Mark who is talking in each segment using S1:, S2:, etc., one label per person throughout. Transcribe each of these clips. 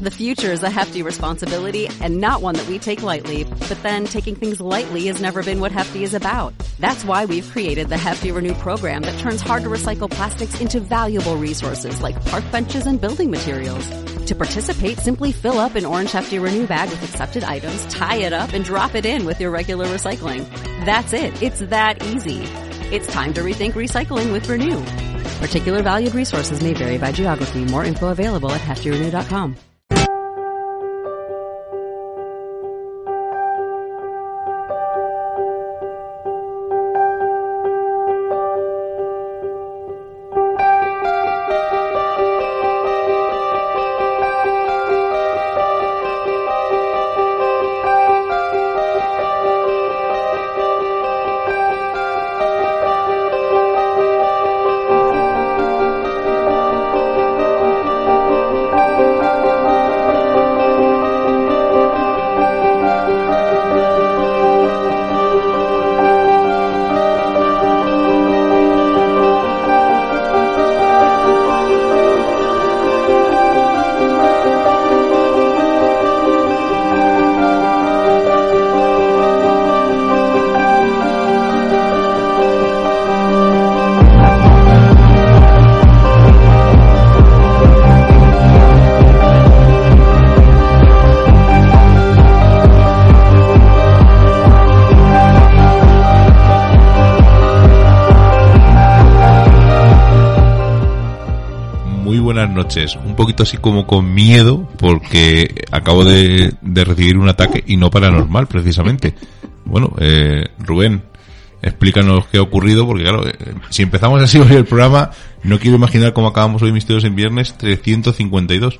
S1: The future is a hefty responsibility and not one that we take lightly. But then taking things lightly has never been what Hefty is about. That's why we've created the Hefty Renew program that turns hard to recycle plastics into valuable resources like park benches and building materials. To participate, simply fill up an orange Hefty Renew bag with accepted items, tie it up, and drop it in with your regular recycling. That's it. It's that easy. It's time to rethink recycling with Renew. Particular valued resources may vary by geography. More info available at heftyrenew.com.
S2: Noches, un poquito así como con miedo porque acabo de recibir un ataque y no paranormal precisamente. Bueno, Rubén, explícanos qué ha ocurrido porque claro, si empezamos así hoy el programa, no quiero imaginar cómo acabamos hoy Misterios en Viernes 352.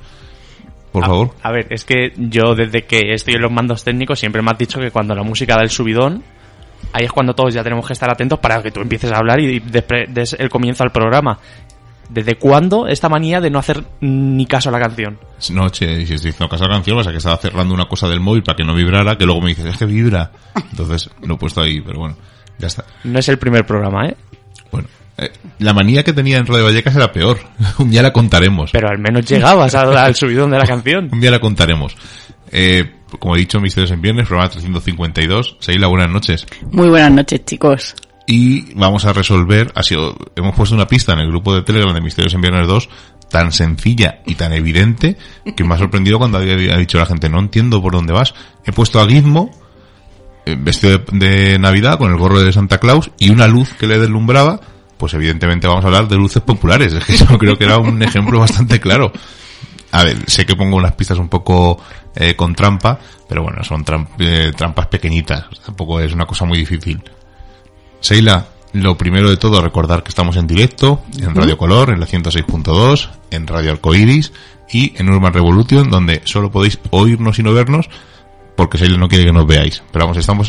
S2: Por favor. A ver,
S3: es que yo desde que estoy en los mandos técnicos siempre me has dicho que cuando la música da el subidón, ahí es cuando todos ya tenemos que estar atentos para que tú empieces a hablar y des el comienzo al programa. ¿Desde cuándo esta manía de no hacer ni caso a la canción?
S2: No, che, si estoy haciendo caso a la canción, pasa que estaba cerrando una cosa del móvil para que no vibrara, que luego me dices, es que vibra. Entonces lo he puesto ahí, pero bueno, ya está.
S3: No es el primer programa, ¿eh?
S2: Bueno, la manía que tenía en Radio Vallecas era peor. Un día la contaremos.
S3: Pero al menos llegabas al subidón de la canción.
S2: Un día la contaremos. Como he dicho, Misterios en Viernes, programa 352. Seila, buenas noches.
S4: Muy buenas noches, chicos.
S2: Y vamos a resolver, hemos puesto una pista en el grupo de Telegram de Misterios en Viernes 2 tan sencilla y tan evidente que me ha sorprendido cuando había dicho la gente, no entiendo por dónde vas. He puesto a Gizmo vestido de Navidad con el gorro de Santa Claus y una luz que le deslumbraba, pues evidentemente vamos a hablar de luces populares. Es que yo creo que era un ejemplo bastante claro. A ver, sé que pongo unas pistas un poco con trampa, pero bueno, son trampas pequeñitas, tampoco es una cosa muy difícil. Seila, lo primero de todo, recordar que estamos en directo en Radio Color, en la 106.2, en Radio Arcoiris y en Urban Revolution, donde solo podéis oírnos y no vernos, porque Seila no quiere que nos veáis. Pero vamos,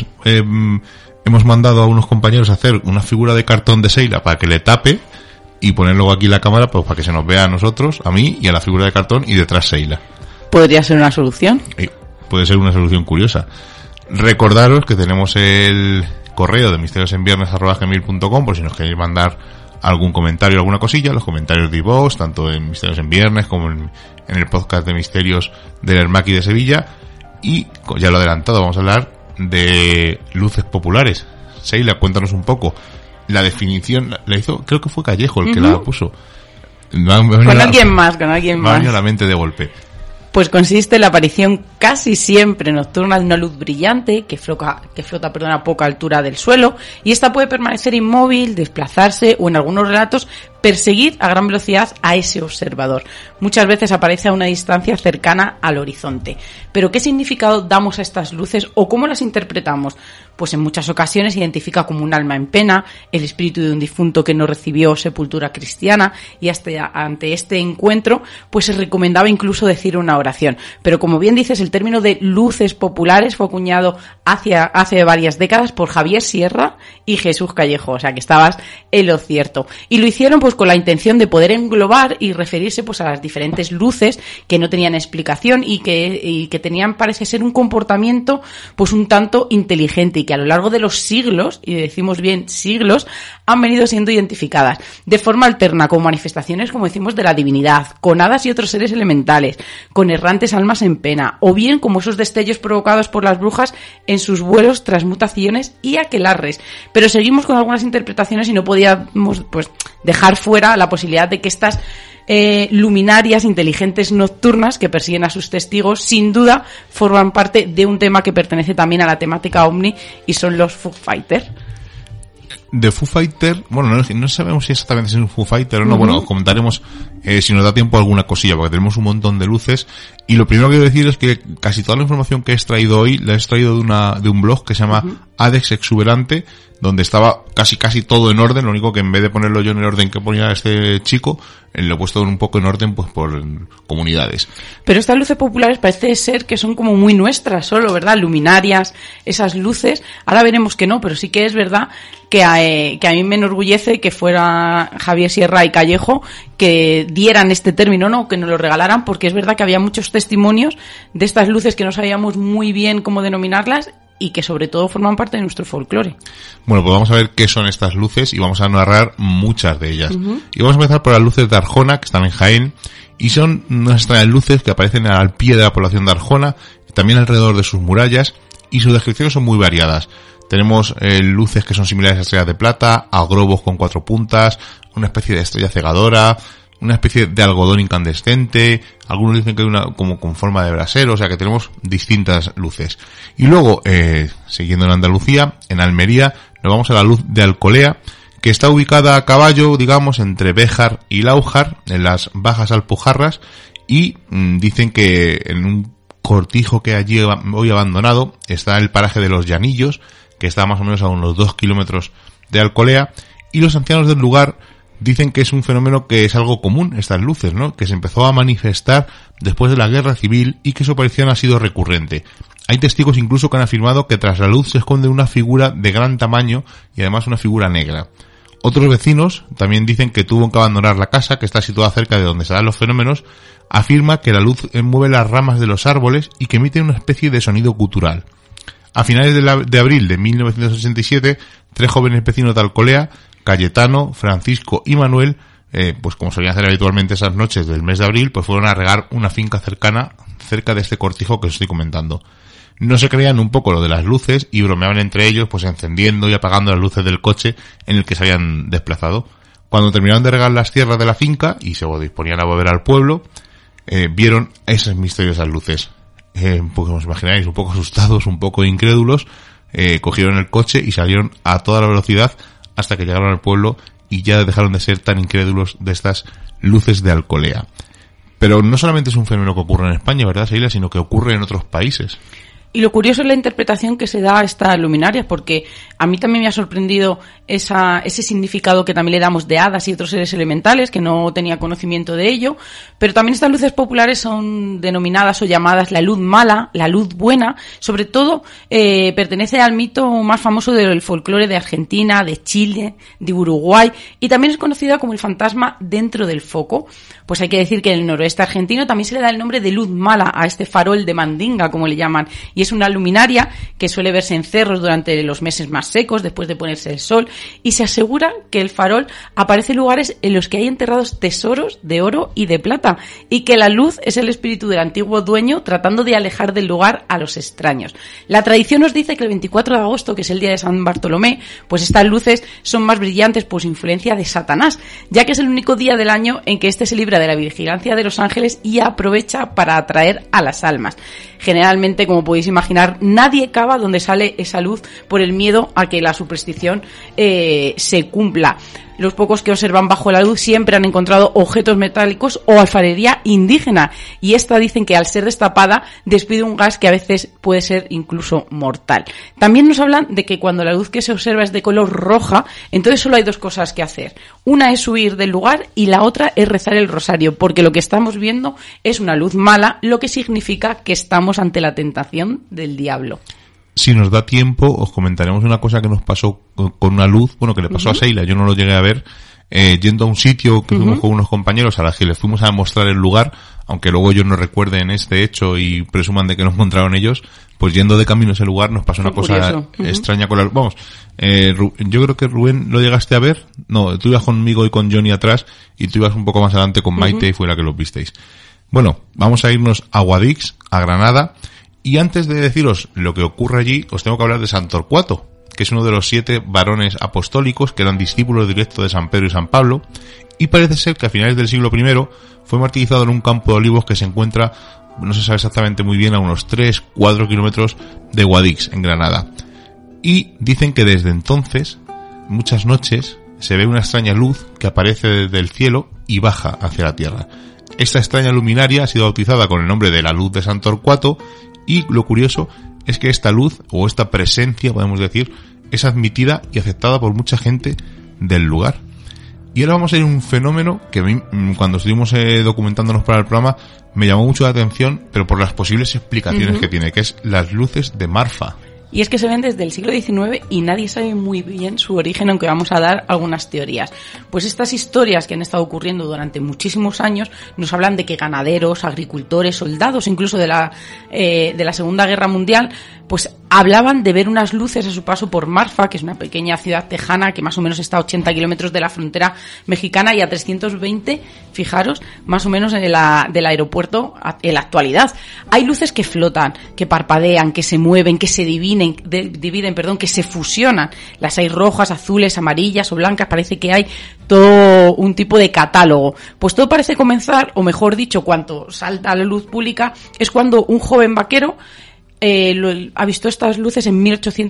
S2: hemos mandado a unos compañeros a hacer una figura de cartón de Seila para que le tape y poner luego aquí la cámara pues para que se nos vea a nosotros, a mí y a la figura de cartón y detrás Seila.
S4: ¿Podría ser una solución?
S2: Puede ser una solución curiosa. Recordaros que tenemos el correo de misteriosenviernes@gmail.com por si nos queréis mandar algún comentario, alguna cosilla, los comentarios de iVoox, tanto en Misterios en Viernes como en el podcast de Misterios del Hermaki de Sevilla. Y ya lo he adelantado, vamos a hablar de luces populares. Seila, cuéntanos un poco. La definición la hizo, creo que fue Callejo el que la puso.
S4: Con alguien más.
S2: Me ha venido a la mente de golpe.
S4: Pues consiste en la aparición casi siempre nocturna de una luz brillante que flota a poca altura del suelo, y esta puede permanecer inmóvil, desplazarse o en algunos relatos perseguir a gran velocidad a ese observador. Muchas veces aparece a una distancia cercana al horizonte. ¿Pero qué significado damos a estas luces o cómo las interpretamos? Pues en muchas ocasiones se identifica como un alma en pena, el espíritu de un difunto que no recibió sepultura cristiana, y hasta ante este encuentro pues se recomendaba incluso decir una oración. Pero como bien dices, el término de luces populares fue acuñado hace varias décadas por Javier Sierra y Jesús Callejo, o sea que estabas en lo cierto. Y lo hicieron pues con la intención de poder englobar y referirse pues a las diferentes luces que no tenían explicación y que tenían, parece ser, un comportamiento pues un tanto inteligente y que a lo largo de los siglos, y decimos bien siglos, han venido siendo identificadas de forma alterna como manifestaciones, como decimos, de la divinidad, con hadas y otros seres elementales, con errantes almas en pena, o bien como esos destellos provocados por las brujas en sus vuelos, transmutaciones y aquelarres. Pero seguimos con algunas interpretaciones y no podíamos pues dejar fuera la posibilidad de que estas luminarias inteligentes nocturnas que persiguen a sus testigos sin duda forman parte de un tema que pertenece también a la temática ovni y son los Foo Fighters.
S2: De Foo Fighter, bueno, no sabemos si exactamente es un Foo Fighter o no. Bueno, comentaremos si nos da tiempo alguna cosilla, porque tenemos un montón de luces. Y lo primero que quiero decir es que casi toda la información que he extraído hoy la he extraído de un blog que se llama Adex Exuberante, donde estaba casi todo en orden. Lo único que en vez de ponerlo yo en el orden que ponía este chico, lo he puesto un poco en orden pues por comunidades. Pero
S4: estas luces populares parece ser que son como muy nuestras solo, ¿verdad? Luminarias, esas luces. Ahora veremos que no, pero sí que es verdad que a mí me enorgullece que fuera Javier Sierra y Callejo que dieran este término, ¿no? Que nos lo regalaran, porque es verdad que había muchos testimonios de estas luces que no sabíamos muy bien cómo denominarlas y que sobre todo forman parte de nuestro folclore.
S2: Bueno, pues vamos a ver qué son estas luces y vamos a narrar muchas de ellas. Y vamos a empezar por las luces de Arjona, que están en Jaén, y son unas extrañas luces que aparecen al pie de la población de Arjona, también alrededor de sus murallas, y sus descripciones son muy variadas. Tenemos luces que son similares a estrellas de plata, a globos con 4 puntas, una especie de estrella cegadora, una especie de algodón incandescente, algunos dicen que hay una como con forma de brasero, o sea que tenemos distintas luces. Y luego, siguiendo en Andalucía, en Almería, nos vamos a la luz de Alcolea, que está ubicada a caballo, digamos, entre Béjar y Láujar, en las Bajas Alpujarras, y dicen que en un cortijo que allí hoy abandonado está el paraje de los Llanillos, que está más o menos a unos 2 kilómetros de Alcolea, y los ancianos del lugar dicen que es un fenómeno que es algo común, estas luces, ¿no? Que se empezó a manifestar después de la guerra civil y que su aparición ha sido recurrente. Hay testigos incluso que han afirmado que tras la luz se esconde una figura de gran tamaño y además una figura negra. Otros vecinos también dicen que tuvo que abandonar la casa, que está situada cerca de donde se dan los fenómenos. Afirma que la luz mueve las ramas de los árboles y que emite una especie de sonido gutural. A finales de abril de 1987, 3 jóvenes vecinos de Alcolea, Cayetano, Francisco y Manuel, pues como solían hacer habitualmente esas noches del mes de abril, pues fueron a regar una finca cerca de este cortijo que os estoy comentando. No se creían un poco lo de las luces y bromeaban entre ellos, pues encendiendo y apagando las luces del coche en el que se habían desplazado. Cuando terminaron de regar las tierras de la finca y se disponían a volver al pueblo, vieron esas misteriosas luces. Pues os imagináis, un poco asustados, un poco incrédulos, cogieron el coche y salieron a toda la velocidad hasta que llegaron al pueblo y ya dejaron de ser tan incrédulos de estas luces de Alcolea. Pero no solamente es un fenómeno que ocurre en España, ¿verdad, Sheila?, sino que ocurre en otros países.
S4: Y lo curioso es la interpretación que se da a estas luminarias, porque a mí también me ha sorprendido ese significado que también le damos de hadas y otros seres elementales, que no tenía conocimiento de ello. Pero también estas luces populares son denominadas o llamadas la luz mala, la luz buena. Sobre todo pertenece al mito más famoso del folclore de Argentina, de Chile, de Uruguay, y también es conocida como el fantasma dentro del foco. Pues hay que decir que en el noroeste argentino también se le da el nombre de luz mala a este farol de mandinga, como le llaman, y es una luminaria que suele verse en cerros durante los meses más secos, después de ponerse el sol, y se asegura que el farol aparece en lugares en los que hay enterrados tesoros de oro y de plata, y que la luz es el espíritu del antiguo dueño tratando de alejar del lugar a los extraños. La tradición nos dice que el 24 de agosto, que es el día de San Bartolomé, pues estas luces son más brillantes por su influencia de Satanás, ya que es el único día del año en que éste se libra de la vigilancia de los ángeles y aprovecha para atraer a las almas. Generalmente, como podéis imaginar, nadie cava donde sale esa luz por el miedo a que la superstición se cumpla. Los pocos que observan bajo la luz siempre han encontrado objetos metálicos o alfarería indígena, y esta dicen que al ser destapada despide un gas que a veces puede ser incluso mortal. También nos hablan de que cuando la luz que se observa es de color roja, entonces solo hay dos cosas que hacer. Una es huir del lugar y la otra es rezar el rosario, porque lo que estamos viendo es una luz mala, lo que significa que estamos ante la tentación del diablo.
S2: Si nos da tiempo, os comentaremos una cosa que nos pasó con una luz, bueno, que le pasó a Seila, yo no lo llegué a ver, yendo a un sitio que fuimos con unos compañeros a la que les fuimos a mostrar el lugar, aunque luego ellos no recuerden este hecho y presuman de que lo encontraron ellos, pues yendo de camino a ese lugar nos pasó una cosa extraña con la luz. Vamos, yo creo que Rubén, ¿lo llegaste a ver? No, tú ibas conmigo y con Johnny atrás y tú ibas un poco más adelante con Maite y fue la que lo visteis. Bueno, vamos a irnos a Guadix, a Granada. Y antes de deciros lo que ocurre allí, os tengo que hablar de San Torcuato, que es uno de los 7 varones apostólicos que eran discípulos directos de San Pedro y San Pablo, y parece ser que a finales del siglo I fue martirizado en un campo de olivos que se encuentra, no se sabe exactamente muy bien, a unos 3-4 kilómetros de Guadix, en Granada. Y dicen que desde entonces, muchas noches, se ve una extraña luz que aparece desde el cielo y baja hacia la tierra. Esta extraña luminaria ha sido bautizada con el nombre de la luz de San Torcuato. Y lo curioso es que esta luz, o esta presencia, podemos decir, es admitida y aceptada por mucha gente del lugar. Y ahora vamos a ir a un fenómeno que a mí, cuando estuvimos documentándonos para el programa, me llamó mucho la atención, pero por las posibles explicaciones que tiene, que es las luces de Marfa.
S4: Y es que se ven desde el siglo XIX y nadie sabe muy bien su origen, aunque vamos a dar algunas teorías. Pues estas historias que han estado ocurriendo durante muchísimos años nos hablan de que ganaderos, agricultores, soldados, incluso de la Segunda Guerra Mundial, pues hablaban de ver unas luces a su paso por Marfa, que es una pequeña ciudad tejana que más o menos está a 80 kilómetros de la frontera mexicana y a 320, fijaros, más o menos del aeropuerto en la actualidad. Hay luces que flotan, que parpadean, que se mueven, que se dividen, que se fusionan. Las hay rojas, azules, amarillas o blancas, parece que hay todo un tipo de catálogo. Pues todo parece comenzar, o mejor dicho, cuando salta a la luz pública, es cuando un joven vaquero ha visto estas luces en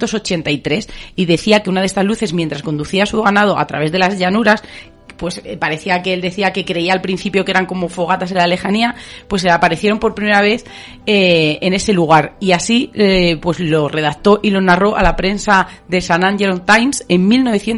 S4: 1883 y decía que una de estas luces, mientras conducía a su ganado a través de las llanuras, pues parecía que él decía que creía al principio que eran como fogatas en la lejanía, pues aparecieron por primera vez en ese lugar, y así pues lo redactó y lo narró a la prensa de San Angelo Times en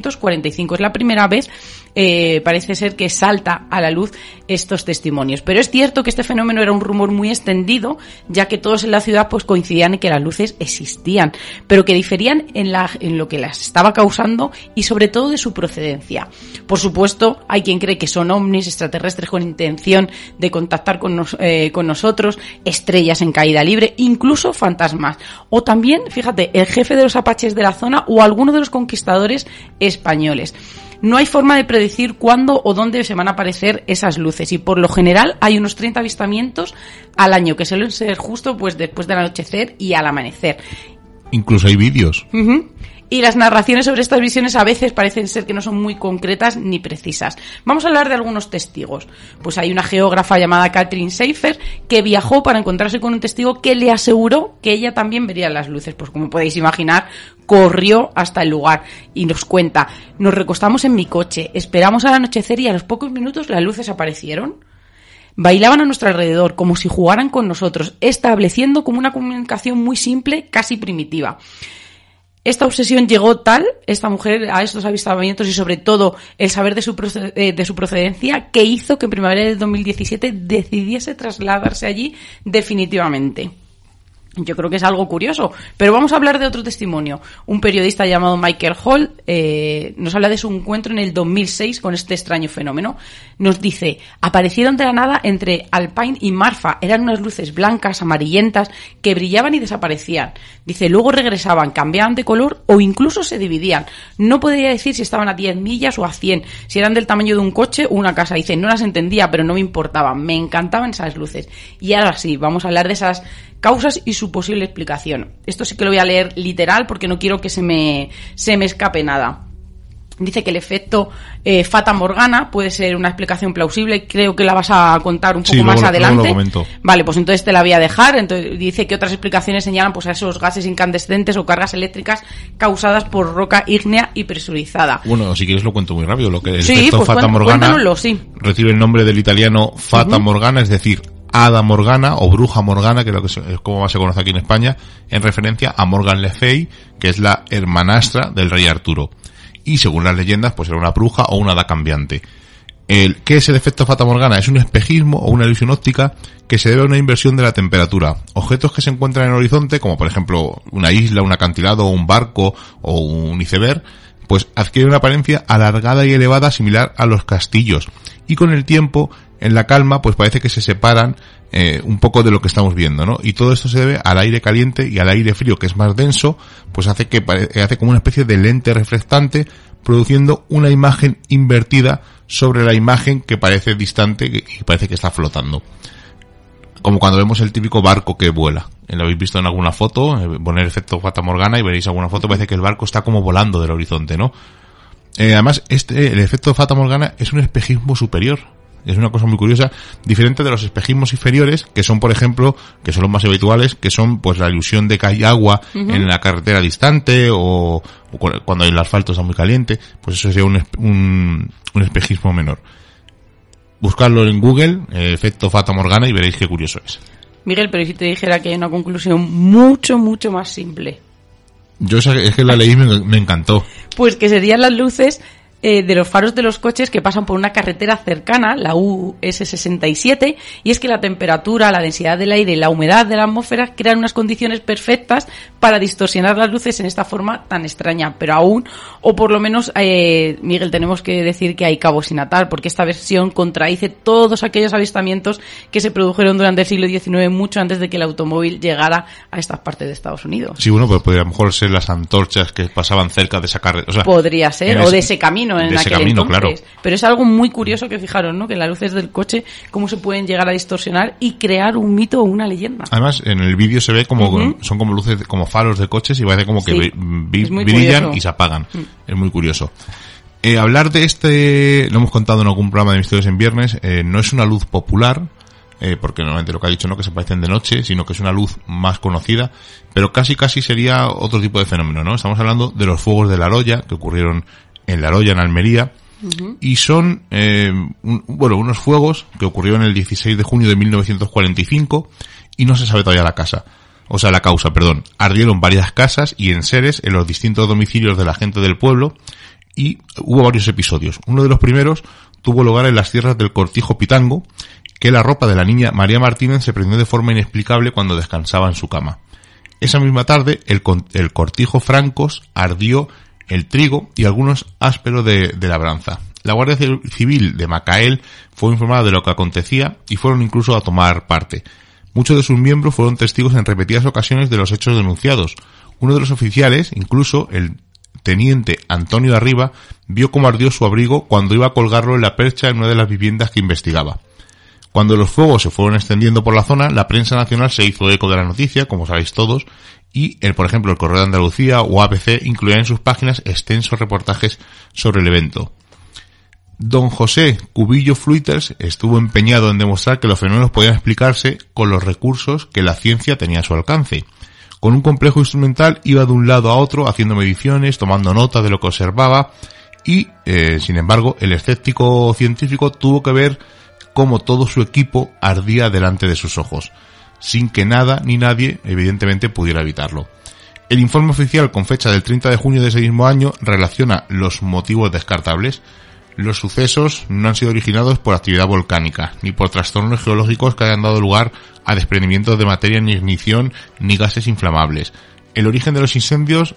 S4: 1945. Es la primera vez, parece ser, que salta a la luz estos testimonios. Pero es cierto que este fenómeno era un rumor muy extendido, ya que todos en la ciudad pues coincidían en que las luces existían, pero que diferían en lo que las estaba causando y sobre todo de su procedencia. Por supuesto, hay quien cree que son ovnis, extraterrestres con intención de contactar con nosotros, estrellas en caída libre, incluso fantasmas. O también, fíjate, el jefe de los apaches de la zona o alguno de los conquistadores españoles. No hay forma de predecir cuándo o dónde se van a aparecer esas luces, y por lo general hay unos 30 avistamientos al año, que suelen ser justo pues después del anochecer y al amanecer.
S2: Incluso hay vídeos.
S4: Y las narraciones sobre estas visiones a veces parecen ser que no son muy concretas ni precisas. Vamos a hablar de algunos testigos. Pues hay una geógrafa llamada Catherine Schaefer que viajó para encontrarse con un testigo que le aseguró que ella también vería las luces. Pues como podéis imaginar, corrió hasta el lugar y nos cuenta: nos recostamos en mi coche, esperamos al anochecer y a los pocos minutos las luces aparecieron. Bailaban a nuestro alrededor como si jugaran con nosotros, estableciendo como una comunicación muy simple, casi primitiva. Esta obsesión llegó tal, esta mujer, a estos avistamientos y sobre todo el saber de su procedencia, que hizo que en primavera del 2017 decidiese trasladarse allí definitivamente. Yo creo que es algo curioso, pero vamos a hablar de otro testimonio. Un periodista llamado Michael Hall nos habla de su encuentro en el 2006 con este extraño fenómeno. Nos dice: aparecieron de la nada entre Alpine y Marfa. Eran unas luces blancas, amarillentas, que brillaban y desaparecían. Dice, luego regresaban, cambiaban de color o incluso se dividían. No podría decir si estaban a 10 millas o a 100, si eran del tamaño de un coche o una casa. Dice, no las entendía, pero no me importaban. Me encantaban esas luces. Y ahora sí, vamos a hablar de esas causas y su posible explicación. Esto sí que lo voy a leer literal porque no quiero que se me escape nada. Dice que el efecto Fata Morgana puede ser una explicación plausible. Creo que la vas a contar un poco más adelante.
S2: Luego lo comento.
S4: Vale, pues entonces te la voy a dejar. Entonces dice que otras explicaciones señalan pues a esos gases incandescentes o cargas eléctricas causadas por roca ígnea y presurizada.
S2: Bueno, si quieres lo cuento muy rápido. Lo que el
S4: sí,
S2: efecto
S4: pues
S2: Fata Morgana
S4: sí.
S2: recibe el nombre del italiano Fata Morgana, es decir, Hada Morgana o Bruja Morgana, que es como más se conoce aquí en España, en referencia a Morgan Le Fay, que es la hermanastra del rey Arturo. Y según las leyendas, pues era una bruja o una hada cambiante. ¿Qué es el efecto Fata Morgana? Es un espejismo o una ilusión óptica que se debe a una inversión de la temperatura. Objetos que se encuentran en el horizonte, como por ejemplo una isla, un acantilado, un barco o un iceberg, pues adquieren una apariencia alargada y elevada similar a los castillos. Y con el tiempo, en la calma, pues parece que se separan un poco de lo que estamos viendo, ¿no? Y todo esto se debe al aire caliente y al aire frío, que es más denso, pues hace como una especie de lente reflectante, produciendo una imagen invertida sobre la imagen que parece distante y parece que está flotando. Como cuando vemos el típico barco que vuela. Lo habéis visto en alguna foto, poner efecto Fata Morgana y veréis alguna foto, parece que el barco está como volando del horizonte, ¿no? Además, el efecto Fata Morgana es un espejismo superior. Es una cosa muy curiosa, diferente de los espejismos inferiores, que son, por ejemplo, que son los más habituales, que son pues la ilusión de que hay agua en la carretera distante o cuando el asfalto está muy caliente, pues eso sería un espejismo menor. Buscarlo en Google, efecto Fata Morgana, y veréis qué curioso es.
S4: Miguel, pero si te dijera que hay una conclusión mucho, mucho más simple.
S2: Yo es que la leí y me encantó.
S4: Pues que serían las luces de los faros de los coches que pasan por una carretera cercana, la US67, y es que la temperatura, la densidad del aire y la humedad de la atmósfera crean unas condiciones perfectas para distorsionar las luces en esta forma tan extraña, pero aún, o por lo menos, Miguel, tenemos que decir que hay cabos sin atar, porque esta versión contradice todos aquellos avistamientos que se produjeron durante el siglo XIX, mucho antes de que el automóvil llegara a estas partes de Estados Unidos.
S2: Sí, bueno, pues podría a lo mejor ser las antorchas que pasaban cerca de esa carretera. O sea,
S4: podría ser, o de ese camino. En
S2: ese
S4: aquel
S2: camino,
S4: entonces.
S2: claro.
S4: Pero es algo muy curioso que fijaros, ¿no? Que las luces del coche, cómo se pueden llegar a distorsionar y crear un mito o una leyenda.
S2: Además, en el vídeo se ve como son como luces, como faros de coches y parece como que
S4: sí,
S2: brillan
S4: curioso.
S2: Y se apagan. Es muy curioso. Hablar de lo hemos contado en algún programa de Misterios en Viernes, no es una luz popular, porque normalmente lo que ha dicho no que se parecen de noche, sino que es una luz más conocida, pero casi sería otro tipo de fenómeno, ¿no? Estamos hablando de los fuegos de La Roya, que ocurrieron en La Roya, en Almería, y son unos fuegos que ocurrieron el 16 de junio de 1945 y no se sabe todavía la causa. Ardieron varias casas y enseres en los distintos domicilios de la gente del pueblo y hubo varios episodios. Uno de los primeros tuvo lugar en las tierras del Cortijo Pitango, que la ropa de la niña María Martínez se prendió de forma inexplicable cuando descansaba en su cama. Esa misma tarde, el Cortijo Francos ardió el trigo y algunos ásperos de labranza. La Guardia Civil de Macael fue informada de lo que acontecía y fueron incluso a tomar parte. Muchos de sus miembros fueron testigos en repetidas ocasiones de los hechos denunciados. Uno de los oficiales, incluso el teniente Antonio Arriba, vio cómo ardió su abrigo cuando iba a colgarlo en la percha en una de las viviendas que investigaba. Cuando los fuegos se fueron extendiendo por la zona, la prensa nacional se hizo eco de la noticia, como sabéis todos, y por ejemplo, el Correo de Andalucía o ABC incluían en sus páginas extensos reportajes sobre el evento. Don José Cubillo Fluiters estuvo empeñado en demostrar que los fenómenos podían explicarse con los recursos que la ciencia tenía a su alcance. Con un complejo instrumental iba de un lado a otro haciendo mediciones, tomando nota de lo que observaba y, sin embargo, el escéptico científico tuvo que ver cómo todo su equipo ardía delante de sus ojos, sin que nada ni nadie, evidentemente, pudiera evitarlo. El informe oficial con fecha del 30 de junio de ese mismo año relaciona los motivos descartables. Los sucesos no han sido originados por actividad volcánica, ni por trastornos geológicos que hayan dado lugar a desprendimientos de materia ni ignición ni gases inflamables. El origen de los incendios,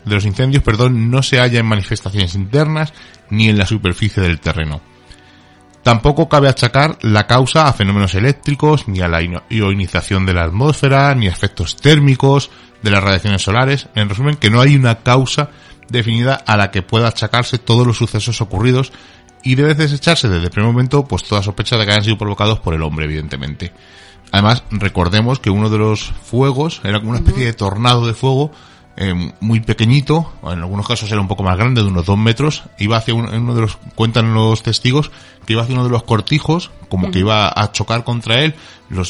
S2: no se halla en manifestaciones internas ni en la superficie del terreno. Tampoco cabe achacar la causa a fenómenos eléctricos, ni a la ionización de la atmósfera, ni a efectos térmicos de las radiaciones solares. En resumen, que no hay una causa definida a la que pueda achacarse todos los sucesos ocurridos y debe desecharse desde el primer momento pues toda sospecha de que hayan sido provocados por el hombre, evidentemente. Además, recordemos que uno de los fuegos era como una especie de tornado de fuego muy pequeñito, en algunos casos era un poco más grande, de unos 2 metros, iba hacia uno de los, cuentan los testigos, que iba hacia uno de los cortijos, como que iba a chocar contra él,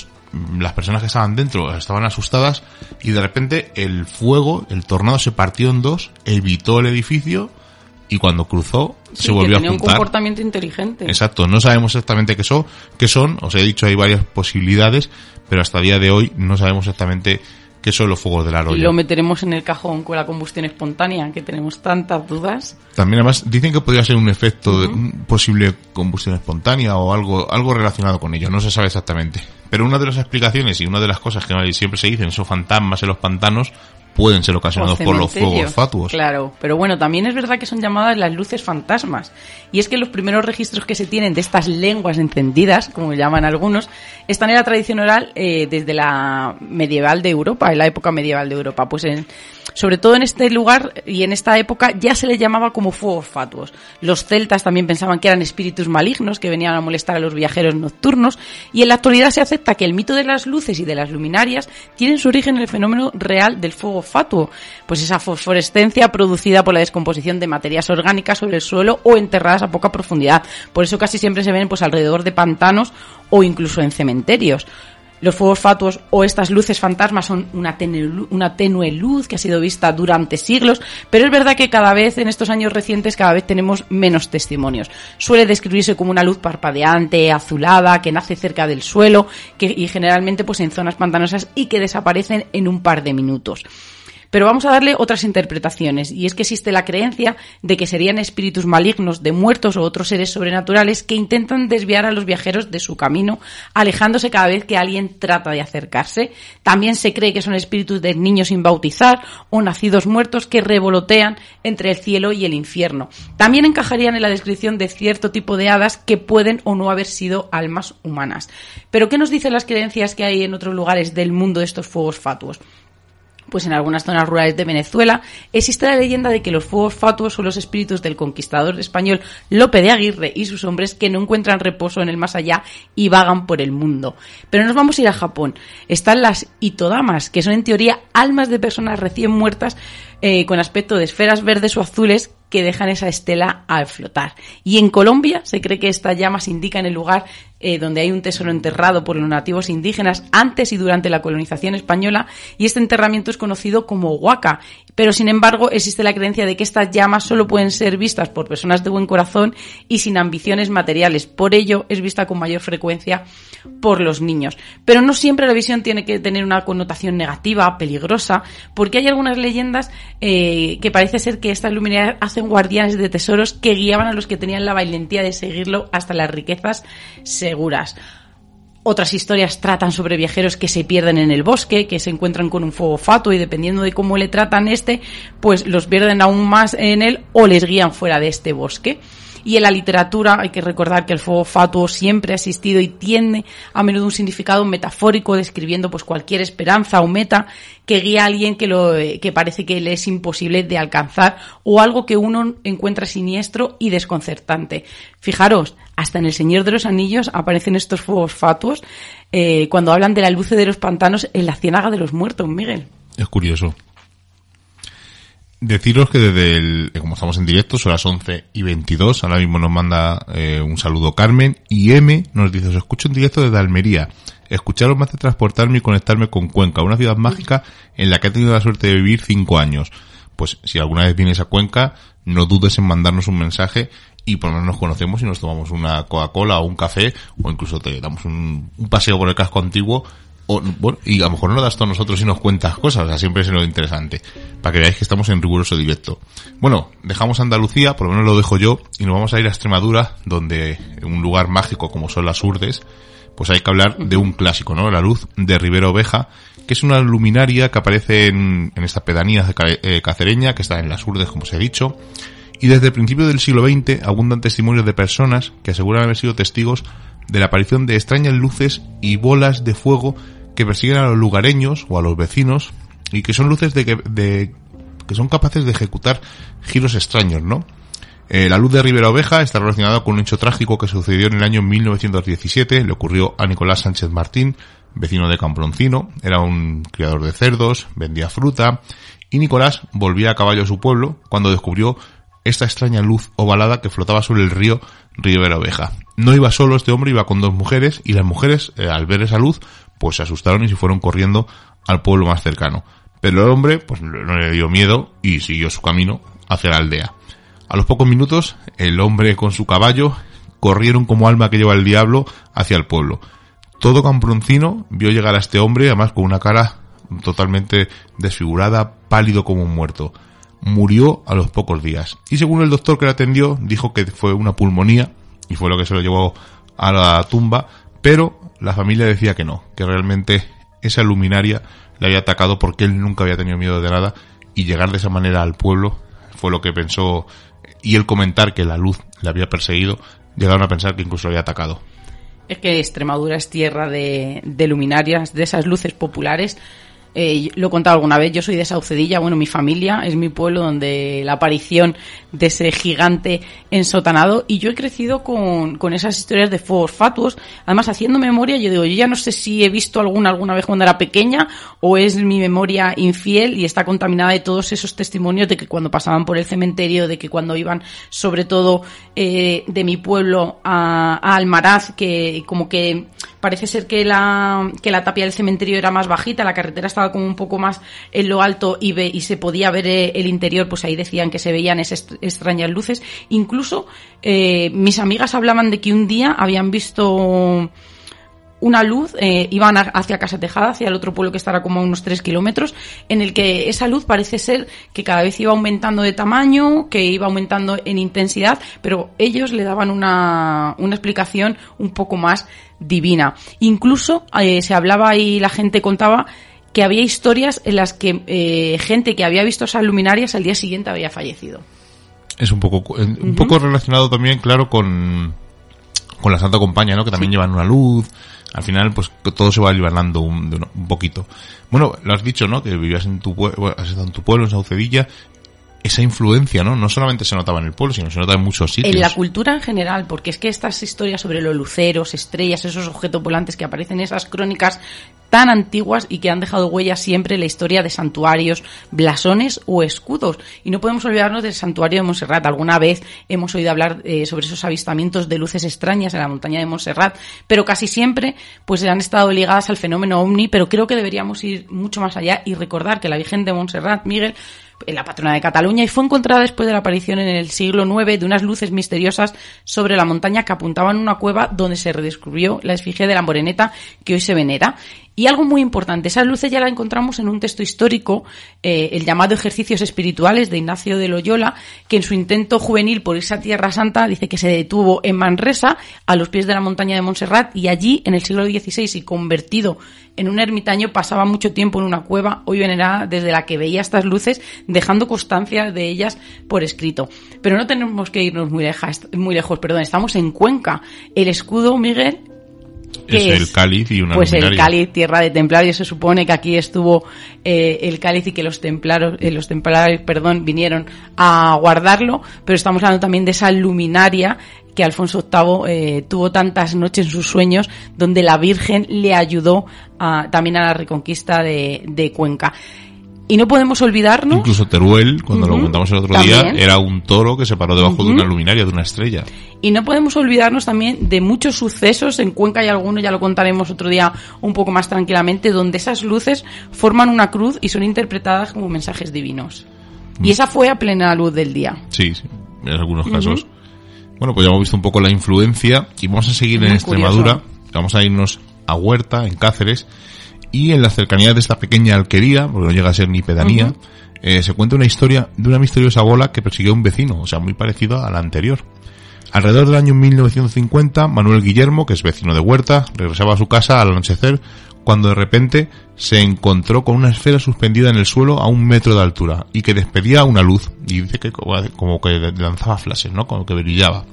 S2: las personas que estaban dentro estaban asustadas, y de repente el tornado se partió en dos, evitó el edificio, y cuando cruzó se volvió a juntar.
S4: Tenía un comportamiento inteligente.
S2: Exacto, no sabemos exactamente qué son, os he dicho hay varias posibilidades, pero hasta el día de hoy no sabemos exactamente qué son los fuegos del Arolla.
S4: Y lo meteremos en el cajón con la combustión espontánea, que tenemos tantas dudas.
S2: También además dicen que podría ser un efecto de posible combustión espontánea o algo relacionado con ello, no se sabe exactamente. Pero una de las explicaciones y una de las cosas que siempre se dicen, esos fantasmas en los pantanos, pueden ser ocasionados por los fuegos fatuos.
S4: Claro, pero bueno, también es verdad que son llamadas las luces fantasmas. Y es que los primeros registros que se tienen de estas lenguas encendidas, como llaman algunos, están en la tradición oral desde la medieval de Europa, en la época medieval de Europa. Pues sobre todo en este lugar y en esta época ya se les llamaba como fuegos fatuos. Los celtas también pensaban que eran espíritus malignos que venían a molestar a los viajeros nocturnos, y en la actualidad se acepta que el mito de las luces y de las luminarias tienen su origen en el fenómeno real del fuego fatuo, pues esa fosforescencia producida por la descomposición de materias orgánicas sobre el suelo o enterradas a poca profundidad. Por eso casi siempre se ven pues alrededor de pantanos o incluso en cementerios. Los fuegos fatuos o estas luces fantasmas son una tenue luz que ha sido vista durante siglos, pero es verdad que cada vez, en estos años recientes, cada vez tenemos menos testimonios. Suele describirse como una luz parpadeante, azulada, que nace cerca del suelo y generalmente pues en zonas pantanosas y que desaparecen en un par de minutos. Pero vamos a darle otras interpretaciones, y es que existe la creencia de que serían espíritus malignos de muertos o otros seres sobrenaturales que intentan desviar a los viajeros de su camino, alejándose cada vez que alguien trata de acercarse. También se cree que son espíritus de niños sin bautizar o nacidos muertos que revolotean entre el cielo y el infierno. También encajarían en la descripción de cierto tipo de hadas que pueden o no haber sido almas humanas. Pero ¿qué nos dicen las creencias que hay en otros lugares del mundo de estos fuegos fatuos? Pues en algunas zonas rurales de Venezuela existe la leyenda de que los fuegos fatuos son los espíritus del conquistador español Lope de Aguirre y sus hombres que no encuentran reposo en el más allá y vagan por el mundo. Pero nos vamos a ir a Japón. Están las itodamas, que son en teoría almas de personas recién muertas con aspecto de esferas verdes o azules que dejan esa estela al flotar. Y en Colombia se cree que estas llamas indican el lugar donde hay un tesoro enterrado por los nativos indígenas antes y durante la colonización española, y este enterramiento es conocido como huaca. Pero sin embargo existe la creencia de que estas llamas solo pueden ser vistas por personas de buen corazón y sin ambiciones materiales. Por ello es vista con mayor frecuencia por los niños. Pero no siempre la visión tiene que tener una connotación negativa, peligrosa, porque hay algunas leyendas que parece ser que estas luminarias hacen guardianes de tesoros que guiaban a los que tenían la valentía de seguirlo hasta las riquezas seguras. Otras historias tratan sobre viajeros que se pierden en el bosque, que se encuentran con un fuego fatuo y dependiendo de cómo le tratan pues los pierden aún más en él o les guían fuera de este bosque. Y en la literatura hay que recordar que el fuego fatuo siempre ha existido y tiene a menudo un significado metafórico, describiendo pues cualquier esperanza o meta que guía a alguien que parece que le es imposible de alcanzar, o algo que uno encuentra siniestro y desconcertante. Fijaros, hasta en El Señor de los Anillos aparecen estos fuegos fatuos cuando hablan de la luz de los pantanos en la Ciénaga de los Muertos, Miguel.
S2: Es curioso. Deciros que como estamos en directo, son las 11:22, ahora mismo nos manda un saludo Carmen, y M nos dice: os escucho en directo desde Almería. Escucharos me hace transportarme y conectarme con Cuenca, una ciudad mágica en la que he tenido la suerte de vivir 5 años. Pues si alguna vez vienes a Cuenca, no dudes en mandarnos un mensaje y por lo menos nos conocemos y nos tomamos una Coca-Cola o un café, o incluso te damos un paseo por el casco antiguo. Bueno, y a lo mejor no lo das tú a nosotros y nos cuentas cosas, o sea, siempre es lo interesante, para que veáis que estamos en riguroso directo. Bueno, dejamos Andalucía, por lo menos lo dejo yo, y nos vamos a ir a Extremadura, donde un lugar mágico como son las Urdes, pues hay que hablar de un clásico, ¿no? La luz de Ribera Oveja, que es una luminaria que aparece en esta pedanía cacereña, que está en las Urdes, como os he dicho, y desde el principio del siglo XX abundan testimonios de personas que aseguran haber sido testigos de la aparición de extrañas luces y bolas de fuego que persiguen a los lugareños o a los vecinos, y que son luces que son capaces de ejecutar giros extraños, ¿no? La luz de Ribera Oveja está relacionada con un hecho trágico que sucedió en el año 1917, le ocurrió a Nicolás Sánchez Martín, vecino de Camproncino, era un criador de cerdos, vendía fruta, y Nicolás volvía a caballo a su pueblo cuando descubrió esta extraña luz ovalada que flotaba sobre el río Ribera Oveja. No iba solo este hombre, iba con 2 mujeres, y las mujeres, al ver esa luz, pues se asustaron y se fueron corriendo al pueblo más cercano. Pero el hombre, pues no le dio miedo y siguió su camino hacia la aldea. A los pocos minutos, el hombre con su caballo corrieron como alma que lleva el diablo hacia el pueblo. Todo Camproncino vio llegar a este hombre, además con una cara totalmente desfigurada, pálido como un muerto. Murió a los pocos días. Y según el doctor que le atendió, dijo que fue una pulmonía, y fue lo que se lo llevó a la tumba, pero la familia decía que no, que realmente esa luminaria le había atacado porque él nunca había tenido miedo de nada, y llegar de esa manera al pueblo fue lo que pensó, y el comentar que la luz le había perseguido, llegaron a pensar que incluso lo había atacado.
S4: Es que Extremadura es tierra de luminarias, de esas luces populares. Lo he contado alguna vez, yo soy de Saucedilla, bueno, mi familia es mi pueblo donde la aparición de ese gigante ensotanado, y yo he crecido con esas historias de fuegos fatuos. Además, haciendo memoria, yo digo, yo ya no sé si he visto alguna vez cuando era pequeña, o es mi memoria infiel y está contaminada de todos esos testimonios de que cuando pasaban por el cementerio, de que cuando iban, sobre todo de mi pueblo a Almaraz, que como que parece ser que la tapia del cementerio era más bajita, la carretera estaba como un poco más en lo alto y se podía ver el interior, pues ahí decían que se veían esas extrañas luces. Incluso mis amigas hablaban de que un día habían visto una luz, iban hacia Casa Tejada, hacia el otro pueblo que estará como a unos 3 kilómetros, en el que esa luz parece ser que cada vez iba aumentando de tamaño, que iba aumentando en intensidad, pero ellos le daban una explicación un poco más divina. Incluso se hablaba y la gente contaba que había historias en las que gente que había visto esas luminarias al día siguiente había fallecido.
S2: Es un poco relacionado también, claro, con la Santa Compañía, ¿no? Que también llevan una luz. Al final, pues todo se va libanando un poquito. Bueno, lo has dicho, ¿no? Que vivías en tu pueblo, has estado en tu pueblo, en Saucedilla. Esa influencia, ¿no? No solamente se notaba en el pueblo, sino se nota en muchos sitios.
S4: En la cultura en general, porque es que estas historias sobre los luceros, estrellas, esos objetos volantes que aparecen en esas crónicas tan antiguas y que han dejado huella siempre en la historia de santuarios, blasones o escudos. Y no podemos olvidarnos del santuario de Montserrat. Alguna vez hemos oído hablar sobre esos avistamientos de luces extrañas en la montaña de Montserrat, pero casi siempre pues han estado ligadas al fenómeno ovni, pero creo que deberíamos ir mucho más allá y recordar que la Virgen de Montserrat, Miguel, la patrona de Cataluña, y fue encontrada después de la aparición en el siglo IX de unas luces misteriosas sobre la montaña que apuntaban a una cueva donde se redescubrió la esfinge de la Moreneta que hoy se venera. Y algo muy importante, esas luces ya las encontramos en un texto histórico, el llamado Ejercicios Espirituales de Ignacio de Loyola, que en su intento juvenil por irse a Tierra Santa dice que se detuvo en Manresa, a los pies de la montaña de Montserrat, y allí en el siglo XVI y convertido en un ermitaño pasaba mucho tiempo en una cueva hoy venerada desde la que veía estas luces, dejando constancia de ellas por escrito. Pero no tenemos que irnos muy lejos, estamos en Cuenca. El escudo, Miguel,
S2: es el cáliz y una
S4: pues
S2: luminaria.
S4: El cáliz, tierra de templarios. Se supone que aquí estuvo el cáliz y que los templarios vinieron a guardarlo, pero estamos hablando también de esa luminaria que Alfonso VIII tuvo tantas noches en sus sueños, donde la Virgen le ayudó también a la reconquista de Cuenca. Y no podemos olvidarnos...
S2: Incluso Teruel, cuando lo contamos el otro
S4: también.
S2: día, era un toro que se paró debajo de una luminaria, de una estrella.
S4: Y no podemos olvidarnos también de muchos sucesos, en Cuenca hay algunos, ya lo contaremos otro día un poco más tranquilamente, donde esas luces forman una cruz y son interpretadas como mensajes divinos. Y esa fue a plena luz del día.
S2: Sí, en algunos casos. Bueno, pues ya hemos visto un poco la influencia y vamos a seguir en Extremadura. Curioso. Vamos a irnos a Huerta, en Cáceres. Y en las cercanías de esta pequeña alquería, porque no llega a ser ni pedanía, se cuenta una historia de una misteriosa bola que persiguió a un vecino, o sea, muy parecido a la anterior. Alrededor del año 1950, Manuel Guillermo, que es vecino de Huerta, regresaba a su casa al anochecer, cuando de repente se encontró con una esfera suspendida en el suelo a 1 metro de altura, y que despedía una luz, y dice que como que lanzaba flashes, ¿no? Como que brillaba.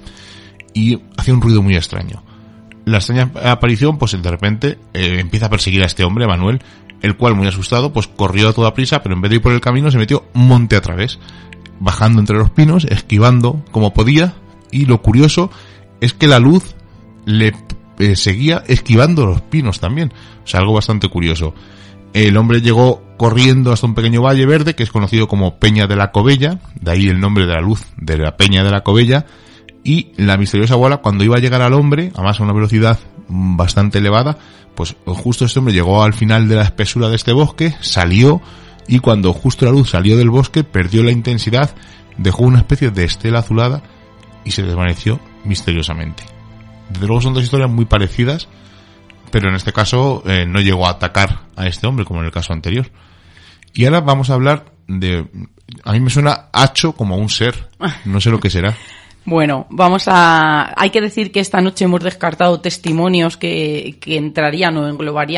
S2: Y hacía un ruido muy extraño. La extraña aparición, pues de repente empieza a perseguir a este hombre, a Manuel, el cual, muy asustado, pues corrió a toda prisa, pero en vez de ir por el camino se metió monte a través, bajando entre los pinos, esquivando como podía, y lo curioso es que la luz le seguía esquivando los pinos también. O sea, algo bastante curioso. El hombre llegó corriendo hasta un pequeño valle verde que es conocido como Peña de la Covella, de ahí el nombre de la luz de la Peña de la Covella, y la misteriosa bola, cuando iba a llegar al hombre, además a una velocidad bastante elevada, pues justo este hombre llegó al final de la espesura de este bosque, salió, y cuando justo la luz salió del bosque, perdió la intensidad, dejó una especie de estela azulada y se desvaneció misteriosamente. Desde luego son dos historias muy parecidas, pero en este caso no llegó a atacar a este hombre como en el caso anterior. Y ahora vamos a hablar de... A mí me suena Hacho como un ser, no sé lo que será.
S4: Bueno, hay que decir que esta noche hemos descartado testimonios que entrarían o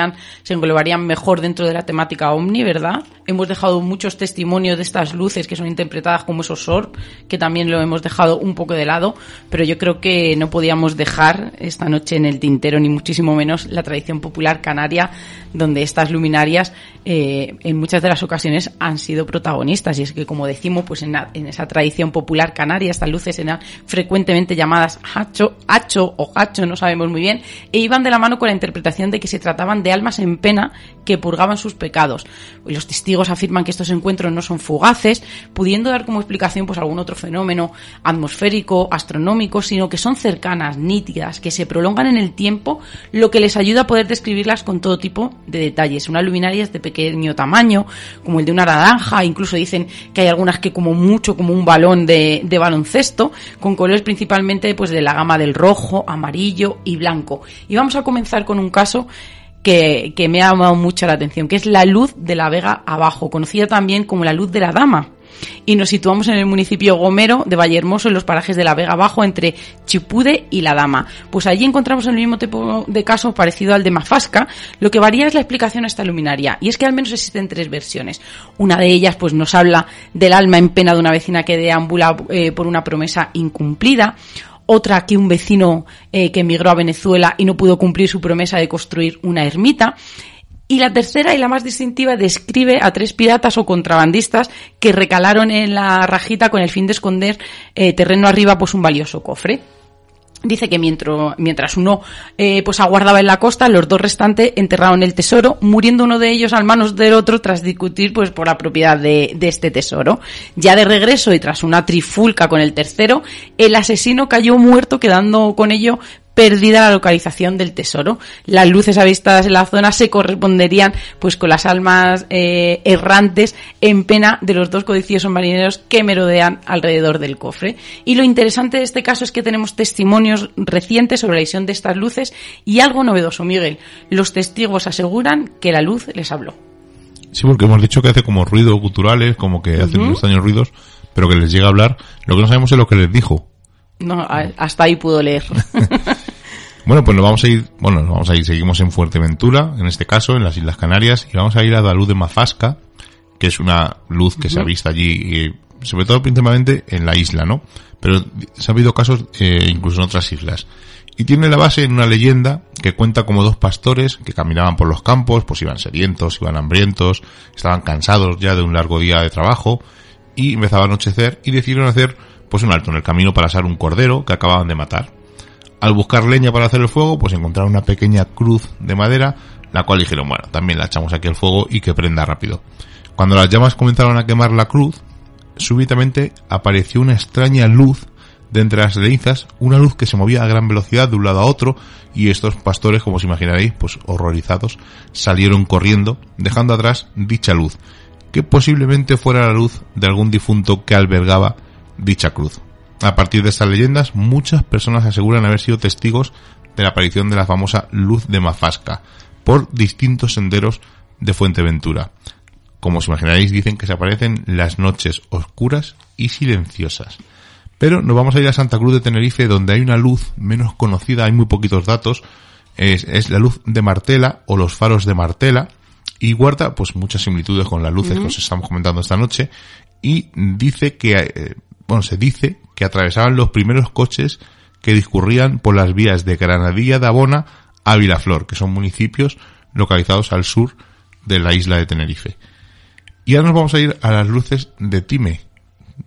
S4: se englobarían mejor dentro de la temática ovni, ¿verdad? Hemos dejado muchos testimonios de estas luces que son interpretadas como esos orb, que también lo hemos dejado un poco de lado, pero yo creo que no podíamos dejar esta noche en el tintero, ni muchísimo menos la tradición popular canaria, donde estas luminarias en muchas de las ocasiones han sido protagonistas. Y es que, como decimos, pues en esa tradición popular canaria, estas luces eran frecuentemente llamadas hacho o hacho, no sabemos muy bien, e iban de la mano con la interpretación de que se trataban de almas en pena que purgaban sus pecados. Los testigos afirman que estos encuentros no son fugaces, pudiendo dar como explicación pues algún otro fenómeno atmosférico, astronómico, sino que son cercanas, nítidas, que se prolongan en el tiempo, lo que les ayuda a poder describirlas con todo tipo de detalles. Una luminaria es de pequeño tamaño, como el de una naranja, incluso dicen que hay algunas que como mucho, como un balón de baloncesto, con colores principalmente pues de la gama del rojo, amarillo y blanco. Y vamos a comenzar con un caso que me ha llamado mucho la atención, que es la luz de la Vega Abajo, conocida también como la luz de la Dama. Y nos situamos en el municipio Gomero de Vallehermoso, en los parajes de la Vega Abajo, entre Chipude y La Dama. Pues allí encontramos el mismo tipo de caso parecido al de Mafasca. Lo que varía es la explicación a esta luminaria, y es que al menos existen 3 versiones. Una de ellas pues nos habla del alma en pena de una vecina que deambula por una promesa incumplida. Otra que un vecino que emigró a Venezuela y no pudo cumplir su promesa de construir una ermita. Y la tercera, y la más distintiva, describe a 3 piratas o contrabandistas que recalaron en la rajita con el fin de esconder terreno arriba pues un valioso cofre. Dice que mientras uno pues aguardaba en la costa, los 2 restantes enterraron el tesoro, muriendo uno de ellos a manos del otro tras discutir pues por la propiedad de este tesoro. Ya de regreso y tras una trifulca con el tercero, el asesino cayó muerto, quedando con ello perdida la localización del tesoro. Las luces avistadas en la zona se corresponderían pues con las almas errantes en pena de los 2 codiciosos marineros que merodean alrededor del cofre. Y lo interesante de este caso es que tenemos testimonios recientes sobre la visión de estas luces y algo novedoso, Miguel. Los testigos aseguran que la luz les habló.
S2: Sí, porque hemos dicho que hace como ruidos guturales, como que hacen extraños ruidos, pero que les llega a hablar. Lo que no sabemos es lo que les dijo.
S4: No, hasta ahí puedo leer.
S2: Bueno, pues nos vamos a ir, seguimos en Fuerteventura, en este caso, en las Islas Canarias, y vamos a ir a la luz de Mafasca, que es una luz que se ha visto allí, sobre todo principalmente en la isla, ¿no? Pero se ha habido casos incluso en otras islas. Y tiene la base en una leyenda que cuenta como 2 pastores que caminaban por los campos, pues iban sedientos, iban hambrientos, estaban cansados ya de un largo día de trabajo, y empezaba a anochecer, y decidieron hacer pues un alto en el camino para asar un cordero que acababan de matar. Al buscar leña para hacer el fuego, pues encontraron una pequeña cruz de madera, la cual dijeron, bueno, también la echamos aquí al fuego y que prenda rápido. Cuando las llamas comenzaron a quemar la cruz, súbitamente apareció una extraña luz de entre las cenizas, una luz que se movía a gran velocidad de un lado a otro, y estos pastores, como os imaginaréis, pues horrorizados, salieron corriendo, dejando atrás dicha luz, que posiblemente fuera la luz de algún difunto que albergaba dicha cruz. A partir de estas leyendas, muchas personas aseguran haber sido testigos de la aparición de la famosa luz de Mafasca por distintos senderos de Fuerteventura. Como os imaginaréis, dicen que se aparecen las noches oscuras y silenciosas. Pero nos vamos a ir a Santa Cruz de Tenerife, donde hay una luz menos conocida, hay muy poquitos datos, es la luz de Martela o los faros de Martela, y guarda pues muchas similitudes con las luces que os estamos comentando esta noche, y dice que se dice que atravesaban los primeros coches que discurrían por las vías de Granadilla de Abona a Vilaflor, que son municipios localizados al sur de la isla de Tenerife. Y ahora nos vamos a ir a las luces de Time.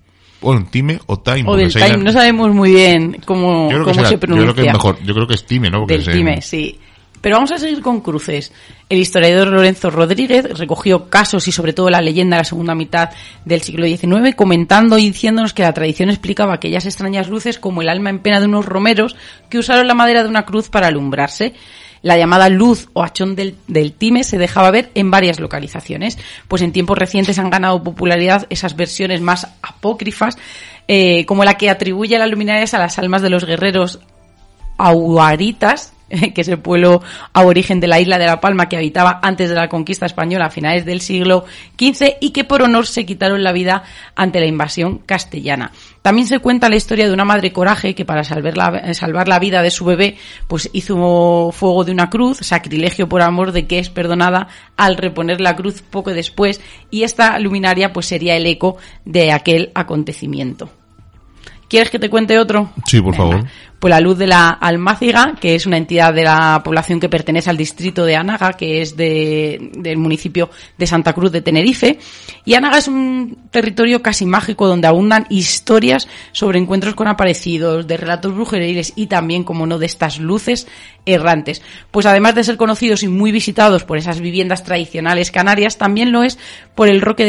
S2: bueno, Time o Time.
S4: O del Time, no sabemos muy bien cómo se pronuncia.
S2: Yo creo que es mejor, yo creo que es Time, ¿no? Porque
S4: del Time, sí. Pero vamos a seguir con cruces. El historiador Lorenzo Rodríguez recogió casos y sobre todo la leyenda de la segunda mitad del siglo XIX, comentando y diciéndonos que la tradición explicaba aquellas extrañas luces como el alma en pena de unos romeros que usaron la madera de una cruz para alumbrarse. La llamada luz o hachón del Time se dejaba ver en varias localizaciones. Pues en tiempos recientes han ganado popularidad esas versiones más apócrifas, como la que atribuye las luminarias a las almas de los guerreros auaritas, que es el pueblo aborigen de la isla de La Palma que habitaba antes de la conquista española a finales del siglo XV y que por honor se quitaron la vida ante la invasión castellana. También se cuenta la historia de una madre coraje que para salvar la vida de su bebé pues hizo fuego de una cruz, sacrilegio por amor de que es perdonada al reponer la cruz poco después, y esta luminaria pues sería el eco de aquel acontecimiento. ¿Quieres que te cuente otro?
S2: Sí, por favor.
S4: Pues la luz de la Almáciga, que es una entidad de la población que pertenece al distrito de Ánaga, que es del municipio de Santa Cruz de Tenerife. Y Ánaga es un territorio casi mágico donde abundan historias sobre encuentros con aparecidos, de relatos brujeriles y también, como no, de estas luces errantes. Pues además de ser conocidos y muy visitados por esas viviendas tradicionales canarias, también lo es por el Roque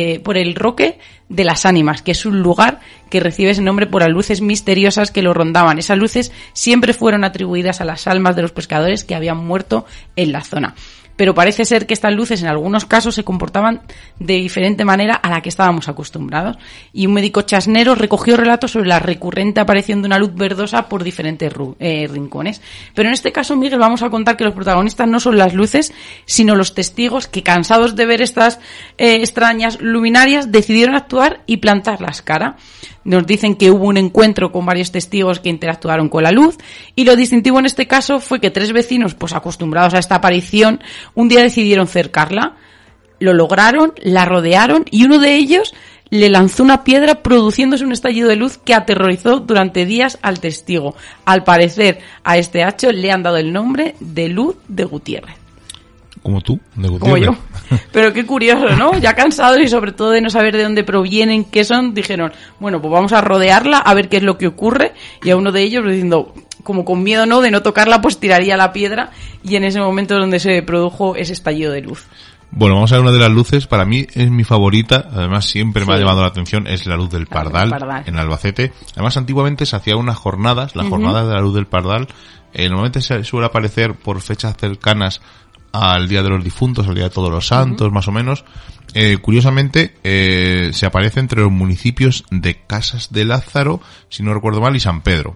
S4: de las Ánimas, que es un lugar que recibe ese nombre por las luces misteriosas que lo rondaban. Esas luces siempre fueron atribuidas a las almas de los pescadores que habían muerto en la zona. Pero parece ser que estas luces en algunos casos se comportaban de diferente manera a la que estábamos acostumbrados. Y un médico chasnero recogió relatos sobre la recurrente aparición de una luz verdosa por diferentes rincones. Pero en este caso, Miguel, vamos a contar que los protagonistas no son las luces, sino los testigos que, cansados de ver estas extrañas luminarias, decidieron actuar y plantarlas cara. Nos dicen que hubo un encuentro con varios testigos que interactuaron con la luz, y lo distintivo en este caso fue que 3 vecinos, pues acostumbrados a esta aparición, un día decidieron cercarla, lo lograron, la rodearon y uno de ellos le lanzó una piedra produciéndose un estallido de luz que aterrorizó durante días al testigo. Al parecer, a este hecho le han dado el nombre de Luz de Gutiérrez.
S2: Como tú, de Gutiérrez.
S4: Como yo. Pero qué curioso, ¿no? Ya cansados y sobre todo de no saber de dónde provienen, qué son, dijeron, bueno, pues vamos a rodearla a ver qué es lo que ocurre. Y a uno de ellos diciendo, como con miedo, ¿no?, de no tocarla, pues tiraría la piedra, y en ese momento es donde se produjo ese estallido de luz.
S2: Bueno, vamos a ver una de las luces, para mí es mi favorita, además siempre me ha llamado la atención, es la luz del Pardal, en Albacete. Además, antiguamente se hacían unas jornadas, las jornadas de la luz del Pardal, normalmente se suele aparecer por fechas cercanas al Día de los Difuntos, al Día de Todos los Santos, más o menos. Curiosamente, se aparece entre los municipios de Casas de Lázaro, si no recuerdo mal, y San Pedro.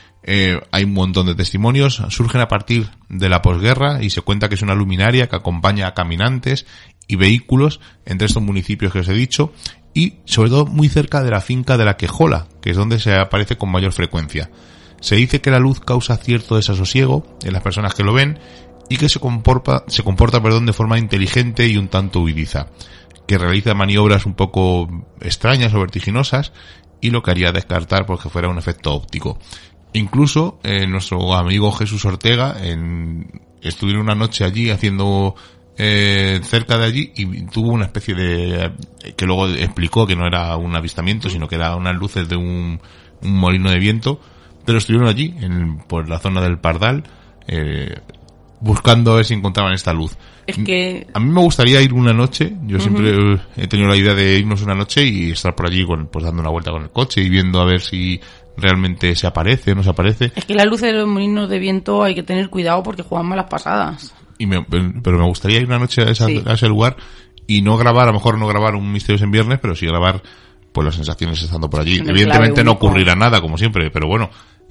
S2: Hay un montón de testimonios, surgen a partir de la posguerra y se cuenta que es una luminaria que acompaña a caminantes y vehículos entre estos municipios que os he dicho, y sobre todo muy cerca de la finca de la Quejola, que es donde se aparece con mayor frecuencia. Se dice que la luz causa cierto desasosiego en las personas que lo ven y que se comporta de forma inteligente y un tanto huidiza, que realiza maniobras un poco extrañas o vertiginosas, y lo que haría descartar porque fuera un efecto óptico. Incluso nuestro amigo Jesús Ortega estuvieron una noche allí haciendo cerca de allí, y tuvo una especie de que luego explicó que no era un avistamiento, sino que eran unas luces de un molino de viento, pero estuvieron allí por la zona del Pardal buscando a ver si encontraban esta luz.
S4: Es que
S2: a mí me gustaría ir una noche. Yo siempre he tenido la idea de irnos una noche y estar por allí pues dando una vuelta con el coche y viendo a ver si realmente se aparece o no se aparece.
S4: Es que la luz de los molinos de viento hay que tener cuidado porque juegan malas pasadas.
S2: Pero me gustaría ir una noche a ese lugar y no grabar, a lo mejor no grabar un Misterios en Viernes, pero sí grabar pues las sensaciones estando por allí. Evidentemente no ocurrirá nada, como siempre, pero bueno,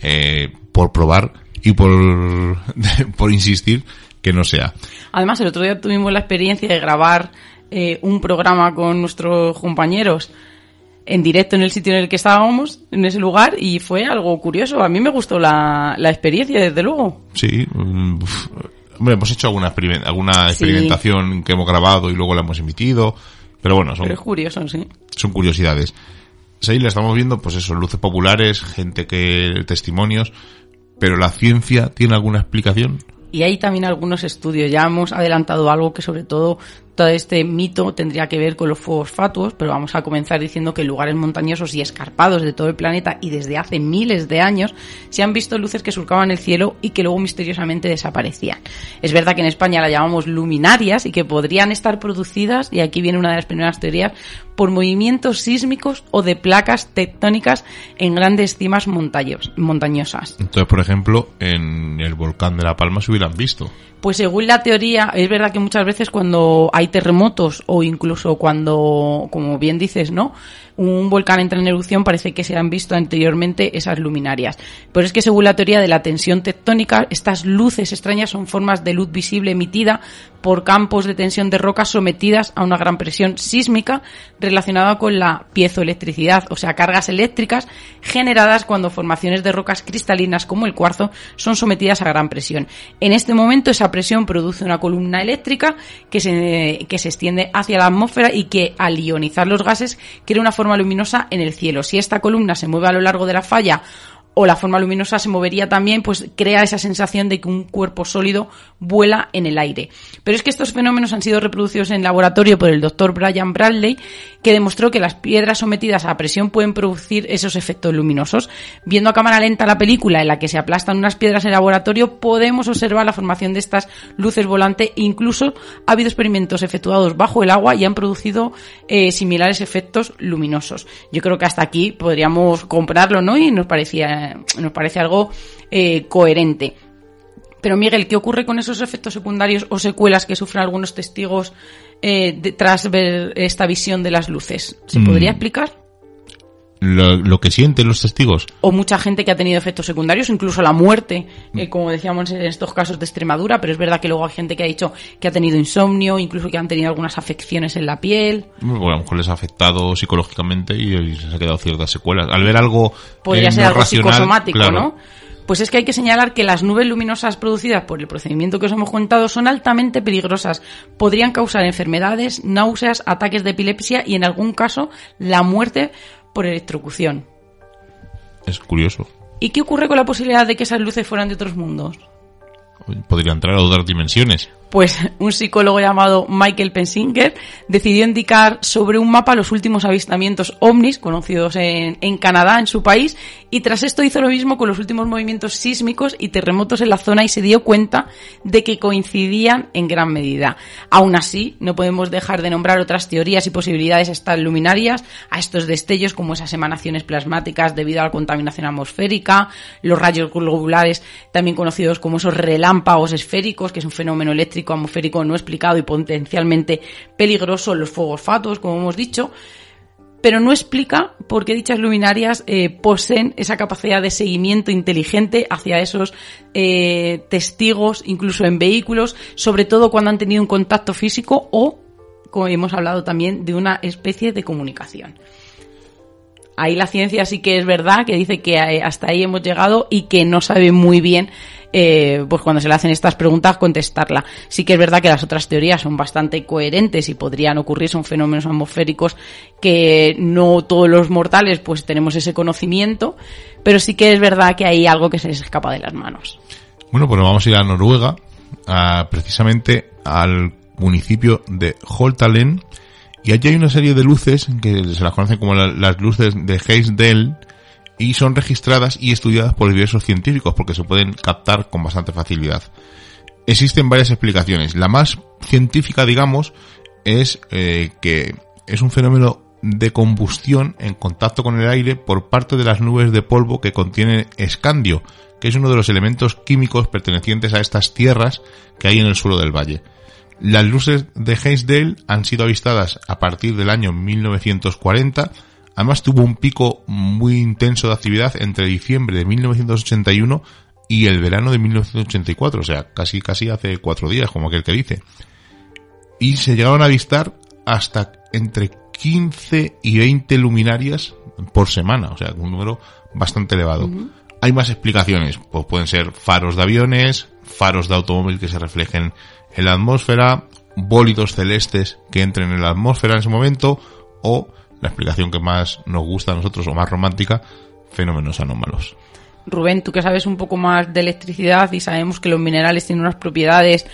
S2: por probar y por insistir que no sea. Además,
S4: el otro día tuvimos la experiencia de grabar un programa con nuestros compañeros en directo en el sitio en el que estábamos, en ese lugar, y fue algo curioso. A mí me gustó la experiencia, desde luego.
S2: Sí, hombre, hemos hecho alguna experimentación que hemos grabado y luego la hemos emitido, pero bueno,
S4: pero es curioso, sí.
S2: Son curiosidades. Sí, la estamos viendo, pues eso, luces populares, testimonios, pero ¿la ciencia tiene alguna explicación?
S4: Y hay también algunos estudios, ya hemos adelantado algo que sobre todo todo este mito tendría que ver con los fuegos fatuos, pero vamos a comenzar diciendo que en lugares montañosos y escarpados de todo el planeta y desde hace miles de años se han visto luces que surcaban el cielo y que luego misteriosamente desaparecían. Es verdad que en España la llamamos luminarias y que podrían estar producidas, y aquí viene una de las primeras teorías, por movimientos sísmicos o de placas tectónicas en grandes cimas montañosas.
S2: Entonces, por ejemplo, en el volcán de La Palma se hubieran visto.
S4: Pues según la teoría, es verdad que muchas veces cuando hay terremotos o incluso cuando, como bien dices, ¿no?, un volcán entra en erupción, parece que se han visto anteriormente esas luminarias. Pero es que según la teoría de la tensión tectónica, estas luces extrañas son formas de luz visible emitida por campos de tensión de rocas sometidas a una gran presión sísmica relacionada con la piezoelectricidad, o sea, cargas eléctricas generadas cuando formaciones de rocas cristalinas como el cuarzo son sometidas a gran presión. En este momento esa presión produce una columna eléctrica que se extiende hacia la atmósfera y que al ionizar los gases crea una forma luminosa en el cielo. Si esta columna se mueve a lo largo de la falla o la forma luminosa se movería también, pues crea esa sensación de que un cuerpo sólido vuela en el aire. Pero es que estos fenómenos han sido reproducidos en laboratorio por el doctor Brian Bradley, que demostró que las piedras sometidas a presión pueden producir esos efectos luminosos. Viendo a cámara lenta la película en la que se aplastan unas piedras en laboratorio, podemos observar la formación de estas luces volantes. Incluso ha habido experimentos efectuados bajo el agua y han producido similares efectos luminosos. Yo creo que hasta aquí podríamos comprarlo, ¿no? Y nos parece algo coherente. Pero Miguel, ¿qué ocurre con esos efectos secundarios o secuelas que sufren algunos testigos tras ver esta visión de las luces? ¿Se podría explicar?
S2: Lo que sienten los testigos.
S4: O mucha gente que ha tenido efectos secundarios, incluso la muerte, como decíamos en estos casos de Extremadura, pero es verdad que luego hay gente que ha dicho que ha tenido insomnio, incluso que han tenido algunas afecciones en la piel. Bueno,
S2: a lo mejor les ha afectado psicológicamente y se han quedado ciertas secuelas. Al ver algo
S4: podría ser
S2: no
S4: algo
S2: racional,
S4: psicosomático,
S2: claro.
S4: ¿no? Pues es que hay que señalar que las nubes luminosas producidas por el procedimiento que os hemos contado son altamente peligrosas. Podrían causar enfermedades, náuseas, ataques de epilepsia y en algún caso la muerte por electrocución.
S2: Es curioso.
S4: ¿Y qué ocurre con la posibilidad de que esas luces fueran de otros mundos?
S2: Podría entrar a otras dimensiones.
S4: Pues un psicólogo llamado Michael Pensinger decidió indicar sobre un mapa los últimos avistamientos ovnis conocidos en Canadá, en su país, y tras esto hizo lo mismo con los últimos movimientos sísmicos y terremotos en la zona y se dio cuenta de que coincidían en gran medida. Aún así, no podemos dejar de nombrar otras teorías y posibilidades a estas luminarias, a estos destellos como esas emanaciones plasmáticas debido a la contaminación atmosférica, los rayos globulares también conocidos como esos relámpagos esféricos, que es un fenómeno eléctrico atmosférico no explicado y potencialmente peligroso, los fuegos fatuos, como hemos dicho, pero no explica por qué dichas luminarias poseen esa capacidad de seguimiento inteligente hacia esos testigos, incluso en vehículos, sobre todo cuando han tenido un contacto físico o, como hemos hablado también, de una especie de comunicación. Ahí la ciencia sí que es verdad que dice que hasta ahí hemos llegado y que no sabe muy bien pues cuando se le hacen estas preguntas contestarla. Sí que es verdad que las otras teorías son bastante coherentes y podrían ocurrir, son fenómenos atmosféricos que no todos los mortales pues tenemos ese conocimiento, pero sí que es verdad que hay algo que se les escapa de las manos.
S2: Bueno, pues vamos a ir a Noruega, precisamente al municipio de Holtalen, y allí hay una serie de luces que se las conocen como las luces de Heisdale y son registradas y estudiadas por diversos científicos porque se pueden captar con bastante facilidad. Existen varias explicaciones. La más científica, digamos, es que es un fenómeno de combustión en contacto con el aire por parte de las nubes de polvo que contienen escandio, que es uno de los elementos químicos pertenecientes a estas tierras que hay en el suelo del valle. Las luces de Heisdale han sido avistadas a partir del año 1940. Además tuvo un pico muy intenso de actividad entre diciembre de 1981 y el verano de 1984, o sea, casi hace 4 días, como aquel que dice. Y se llegaron a avistar hasta entre 15 y 20 luminarias por semana, o sea, un número bastante elevado. Uh-huh. Hay más explicaciones, pues pueden ser faros de aviones, faros de automóvil que se reflejen en la atmósfera, bólidos celestes que entren en la atmósfera en ese momento, o la explicación que más nos gusta a nosotros o más romántica, fenómenos anómalos.
S4: Rubén, tú que sabes un poco más de electricidad y sabemos que los minerales tienen unas propiedades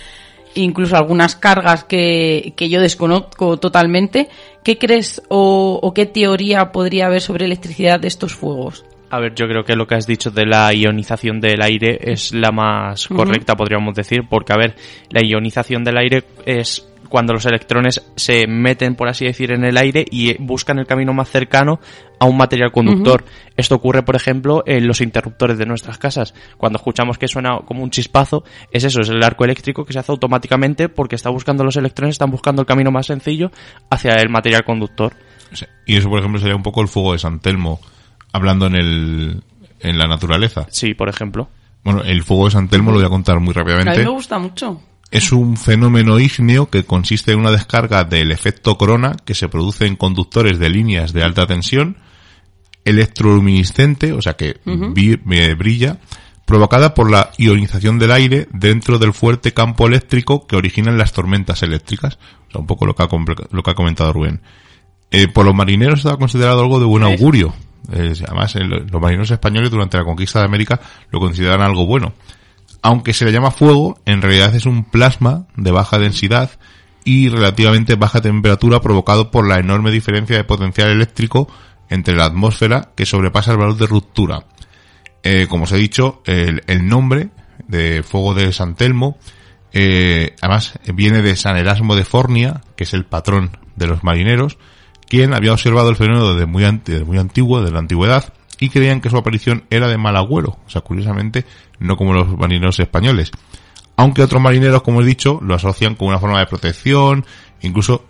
S4: incluso algunas cargas que yo desconozco totalmente. ¿Qué crees o qué teoría podría haber sobre electricidad de estos fuegos?
S3: A ver, yo creo que lo que has dicho de la ionización del aire es la más correcta, podríamos decir, porque, a ver, la ionización del aire es cuando los electrones se meten, por así decir, en el aire y buscan el camino más cercano a un material conductor. Esto ocurre, por ejemplo, en los interruptores de nuestras casas. Cuando escuchamos que suena como un chispazo, es eso, es el arco eléctrico que se hace automáticamente porque está buscando los electrones, están buscando el camino más sencillo hacia el material conductor.
S2: Sí. Y eso, por ejemplo, sería un poco el fuego de San Telmo, hablando en la naturaleza.
S3: Sí, por ejemplo.
S2: Bueno, el fuego de San Telmo lo voy a contar muy rápidamente.
S4: A mí me gusta mucho.
S2: Es un fenómeno ígneo que consiste en una descarga del efecto corona que se produce en conductores de líneas de alta tensión, electroluminiscente, o sea que brilla, provocada por la ionización del aire dentro del fuerte campo eléctrico que originan las tormentas eléctricas. O sea, un poco lo que ha comentado Rubén. Por los marineros estaba considerado algo de buen augurio. Además, los marineros españoles durante la conquista de América lo consideran algo bueno. Aunque se le llama fuego, en realidad es un plasma de baja densidad y relativamente baja temperatura provocado por la enorme diferencia de potencial eléctrico entre la atmósfera que sobrepasa el valor de ruptura. Como os he dicho, el nombre de fuego de San Telmo, además viene de San Erasmo de Fornia, que es el patrón de los marineros, quien había observado el fenómeno desde muy antiguo, de la antigüedad, y creían que su aparición era de mal agüero, o sea, curiosamente, no como los marineros españoles. Aunque otros marineros, como he dicho, lo asocian con una forma de protección, incluso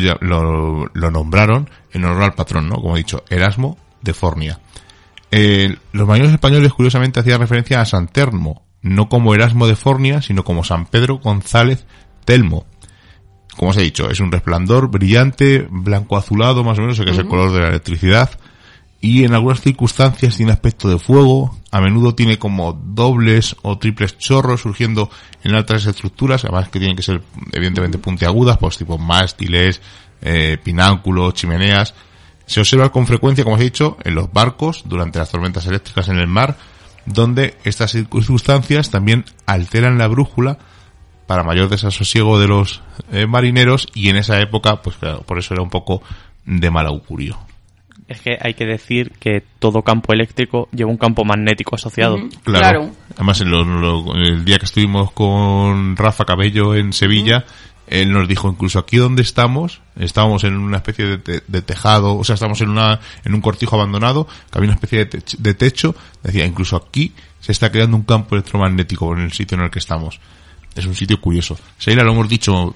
S2: lo nombraron en honor al patrón, ¿no? Como he dicho, Erasmo de Fornia. Los marineros españoles, curiosamente, hacían referencia a San Telmo, no como Erasmo de Fornia, sino como San Pedro González Telmo. Como os he dicho, es un resplandor brillante, blanco azulado, más o menos, que es el color de la electricidad. Y en algunas circunstancias tiene aspecto de fuego, a menudo tiene como dobles o triples chorros surgiendo en altas estructuras, además que tienen que ser evidentemente puntiagudas, pues tipo mástiles, pináculos, chimeneas. Se observa con frecuencia, como os he dicho, en los barcos durante las tormentas eléctricas en el mar, donde estas circunstancias también alteran la brújula para mayor desasosiego de los marineros, y en esa época, pues claro, por eso era un poco de mal augurio.
S3: Es que hay que decir que todo campo eléctrico lleva un campo magnético asociado.
S2: Claro. Además, el día que estuvimos con Rafa Cabello en Sevilla, él nos dijo, incluso aquí donde estábamos en una especie de tejado, o sea, estamos en un cortijo abandonado, que había una especie de techo, decía, incluso aquí se está creando un campo electromagnético en el sitio en el que estamos. Es un sitio curioso. Sheila, lo hemos dicho,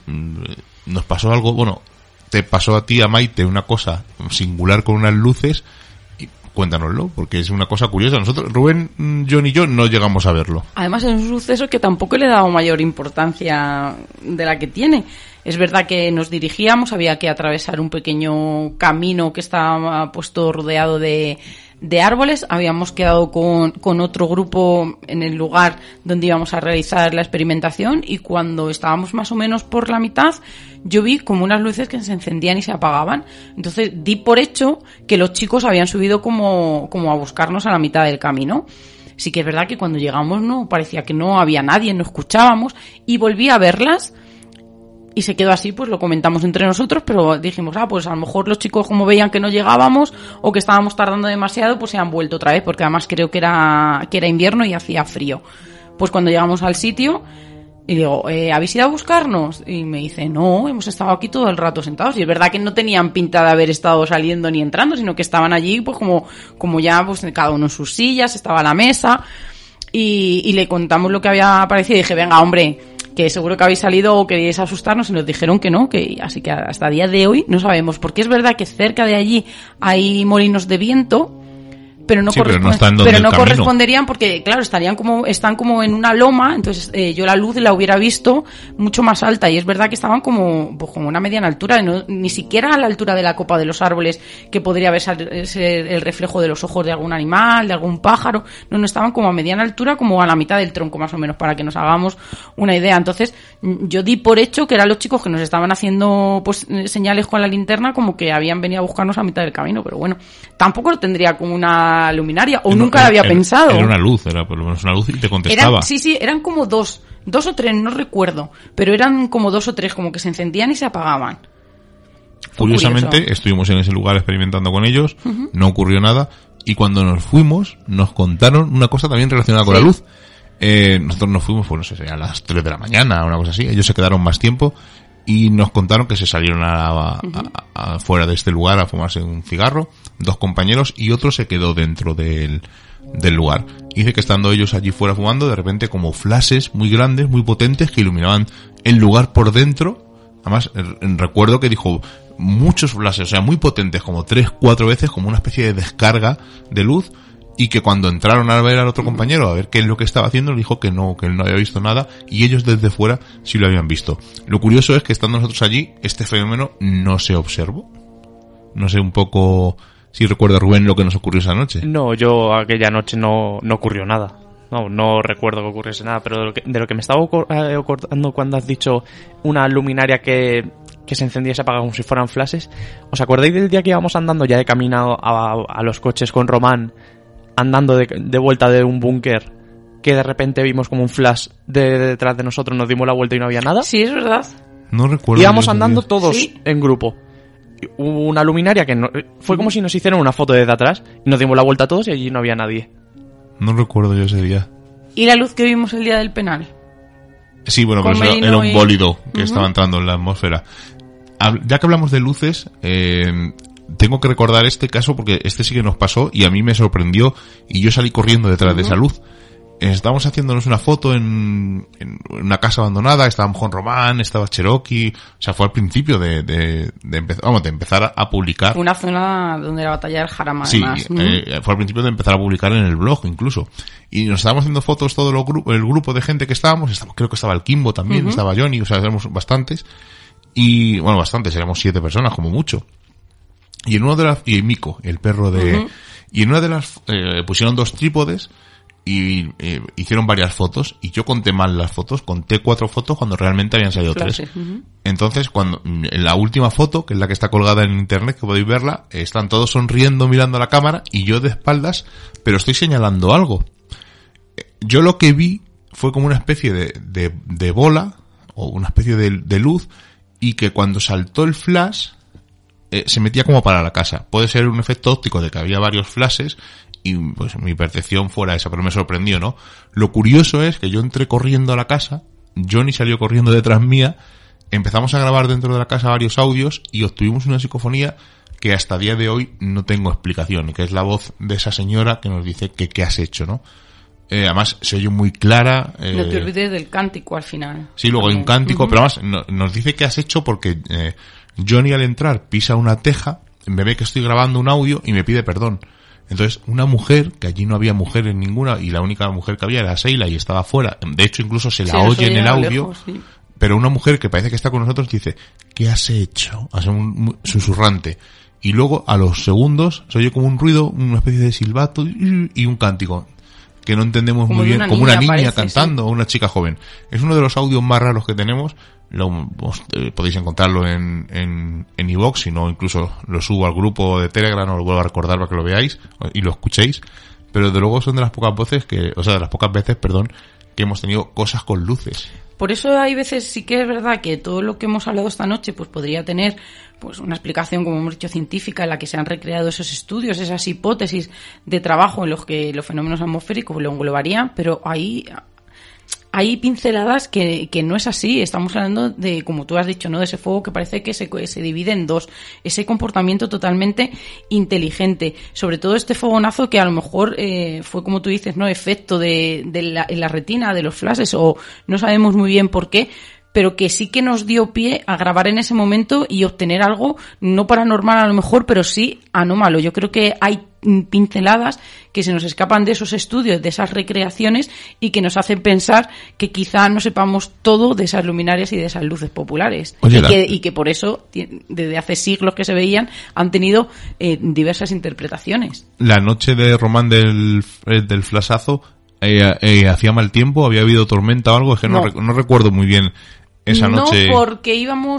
S2: nos pasó algo, bueno, te pasó a ti, a Maite, una cosa singular con unas luces, y cuéntanoslo, porque es una cosa curiosa. Nosotros, Rubén, John y yo, no llegamos a verlo.
S4: Además, es un suceso que tampoco le he dado mayor importancia de la que tiene. Es verdad que nos dirigíamos, había que atravesar un pequeño camino que estaba puesto rodeado de árboles. Habíamos quedado con otro grupo en el lugar donde íbamos a realizar la experimentación, y cuando estábamos más o menos por la mitad, yo vi como unas luces que se encendían y se apagaban. Entonces di por hecho que los chicos habían subido como a buscarnos a la mitad del camino. Sí que es verdad que cuando llegamos no parecía que no había nadie, no escuchábamos, y volví a verlas. Y se quedó así, pues lo comentamos entre nosotros, pero dijimos, pues a lo mejor los chicos, como veían que no llegábamos o que estábamos tardando demasiado, pues se han vuelto otra vez, porque además creo que era invierno y hacía frío. Pues cuando llegamos al sitio, y digo, ¿habéis ido a buscarnos? Y me dice, no, hemos estado aquí todo el rato sentados. Y es verdad que no tenían pinta de haber estado saliendo ni entrando, sino que estaban allí, pues como ya, pues cada uno en sus sillas, estaba a la mesa, y le contamos lo que había aparecido, y dije, venga, hombre, que seguro que habéis salido o queríais asustarnos, y nos dijeron que no, que así que hasta el día de hoy no sabemos, porque es verdad que cerca de allí hay molinos de viento, pero no, corresponderían, porque claro, están como en una loma. Entonces yo la luz la hubiera visto mucho más alta, y es verdad que estaban como una mediana altura, ni siquiera a la altura de la copa de los árboles, que podría ser el reflejo de los ojos de algún animal, de algún pájaro. No, estaban como a mediana altura, como a la mitad del tronco más o menos, para que nos hagamos una idea. Entonces yo di por hecho que eran los chicos que nos estaban haciendo pues señales con la linterna, como que habían venido a buscarnos a mitad del camino, pero bueno, tampoco lo tendría como una una luminaria, o nunca la había pensado.
S2: Era una luz, era por lo menos una luz y te contestaba.
S4: Eran como dos o tres, no recuerdo, pero eran como 2 o 3, como que se encendían y se apagaban.
S2: Curiosamente, estuvimos en ese lugar experimentando con ellos, no ocurrió nada, y cuando nos fuimos, nos contaron una cosa también relacionada con la luz. Nosotros nos fuimos, pues no sé, a las 3 de la mañana, una cosa así. Ellos se quedaron más tiempo y nos contaron que se salieron fuera de este lugar a fumarse un cigarro, 2 compañeros, y otro se quedó dentro del lugar. Y dice que estando ellos allí fuera fumando, de repente como flashes muy grandes, muy potentes, que iluminaban el lugar por dentro. Además, recuerdo que dijo muchos flashes, o sea, muy potentes, como 3-4 veces, como una especie de descarga de luz, y que cuando entraron a ver al otro compañero, a ver qué es lo que estaba haciendo, le dijo que él no había visto nada, y ellos desde fuera sí lo habían visto. Lo curioso es que estando nosotros allí, este fenómeno no se observó. No sé un poco si recuerda, Rubén, lo que nos ocurrió esa noche.
S3: No, yo aquella noche no ocurrió nada. No recuerdo que ocurriese nada, pero de lo que me estaba acordando cuando has dicho una luminaria que se encendía y se apagaba como si fueran flashes. ¿Os acordáis del día que íbamos andando ya de camino a los coches con Román, andando de vuelta de un búnker, que de repente vimos como un flash detrás de nosotros, nos dimos la vuelta y no había nada?
S4: Sí, es verdad.
S2: No recuerdo.
S3: Íbamos andando todos en grupo. Hubo una luminaria que fue como si nos hicieran una foto desde atrás y nos dimos la vuelta todos y allí no había nadie.
S2: No recuerdo yo ese día.
S4: ¿Y la luz que vimos el día del penal?
S2: Sí, bueno, pero era un bólido que estaba entrando en la atmósfera. Ya que hablamos de luces, tengo que recordar este caso porque este sí que nos pasó y a mí me sorprendió y yo salí corriendo detrás de esa luz. Estábamos haciéndonos una foto en una casa abandonada, estábamos con Román, estaba Cherokee, o sea, fue al principio de empezar a publicar.
S4: Una zona donde la batalla del Jarama,
S2: sí,
S4: además.
S2: Fue al principio de empezar a publicar en el blog incluso. Y nos estábamos haciendo fotos todo el grupo de gente que estábamos, creo que estaba el Kimbo también, estaba Johnny, o sea, éramos bastantes. Y, bueno, bastantes, éramos 7 personas como mucho. Y y Mico, el perro de, y en una de las, pusieron 2 trípodes, y hicieron varias fotos, y yo conté mal las fotos, conté 4 fotos cuando realmente habían salido 3. Entonces, en la última foto, que es la que está colgada en internet, que podéis verla, están todos sonriendo mirando a la cámara, y yo de espaldas, pero estoy señalando algo. Yo lo que vi fue como una especie de bola, o una especie de luz, y que cuando saltó el flash, se metía como para la casa. Puede ser un efecto óptico de que había varios flashes, y pues mi percepción fuera esa, pero me sorprendió, ¿no? Lo curioso es que yo entré corriendo a la casa, Johnny salió corriendo detrás mía, empezamos a grabar dentro de la casa varios audios y obtuvimos una psicofonía que hasta día de hoy no tengo explicación, y que es la voz de esa señora que nos dice que qué has hecho, ¿no? Además se oye muy clara.
S4: No te olvides del cántico al final.
S2: Sí, luego hay un cántico, pero además nos dice qué has hecho porque Johnny al entrar pisa una teja, me ve que estoy grabando un audio y me pide perdón. Entonces, una mujer, que allí no había mujeres ninguna, y la única mujer que había era Seila y estaba fuera. De hecho, incluso se la oye en el audio. Lejos, sí. Pero una mujer que parece que está con nosotros dice, ¿qué has hecho? Hace un susurrante. Y luego, a los segundos, se oye como un ruido, una especie de silbato y un cántico. Que no entendemos muy bien, como una niña parece, cantando, o una chica joven. Es uno de los audios más raros que tenemos. Podéis encontrarlo en iVoox, si no incluso lo subo al grupo de Telegram, os lo vuelvo a recordar para que lo veáis y lo escuchéis. Pero de luego son de las pocas veces que hemos tenido cosas con luces.
S4: Por eso hay veces sí que es verdad que todo lo que hemos hablado esta noche pues podría tener pues una explicación, como hemos dicho, científica, en la que se han recreado esos estudios, esas hipótesis de trabajo en los que los fenómenos atmosféricos lo englobarían, pero hay pinceladas que no es así. Estamos hablando de, como tú has dicho, ¿no? De ese fuego que parece que se divide en 2. Ese comportamiento totalmente inteligente. Sobre todo este fogonazo que a lo mejor fue, como tú dices, ¿no? Efecto en la retina de los flashes, o no sabemos muy bien por qué, pero que sí que nos dio pie a grabar en ese momento y obtener algo no paranormal a lo mejor, pero sí anómalo. Yo creo que hay pinceladas que se nos escapan de esos estudios, de esas recreaciones, y que nos hacen pensar que quizá no sepamos todo de esas luminarias y de esas luces populares. Oye, y que por eso, desde hace siglos que se veían, han tenido diversas interpretaciones.
S2: La noche de Román del flashazo, hacía mal tiempo, había habido tormenta o algo, es que no recuerdo muy bien esa noche...
S4: No, porque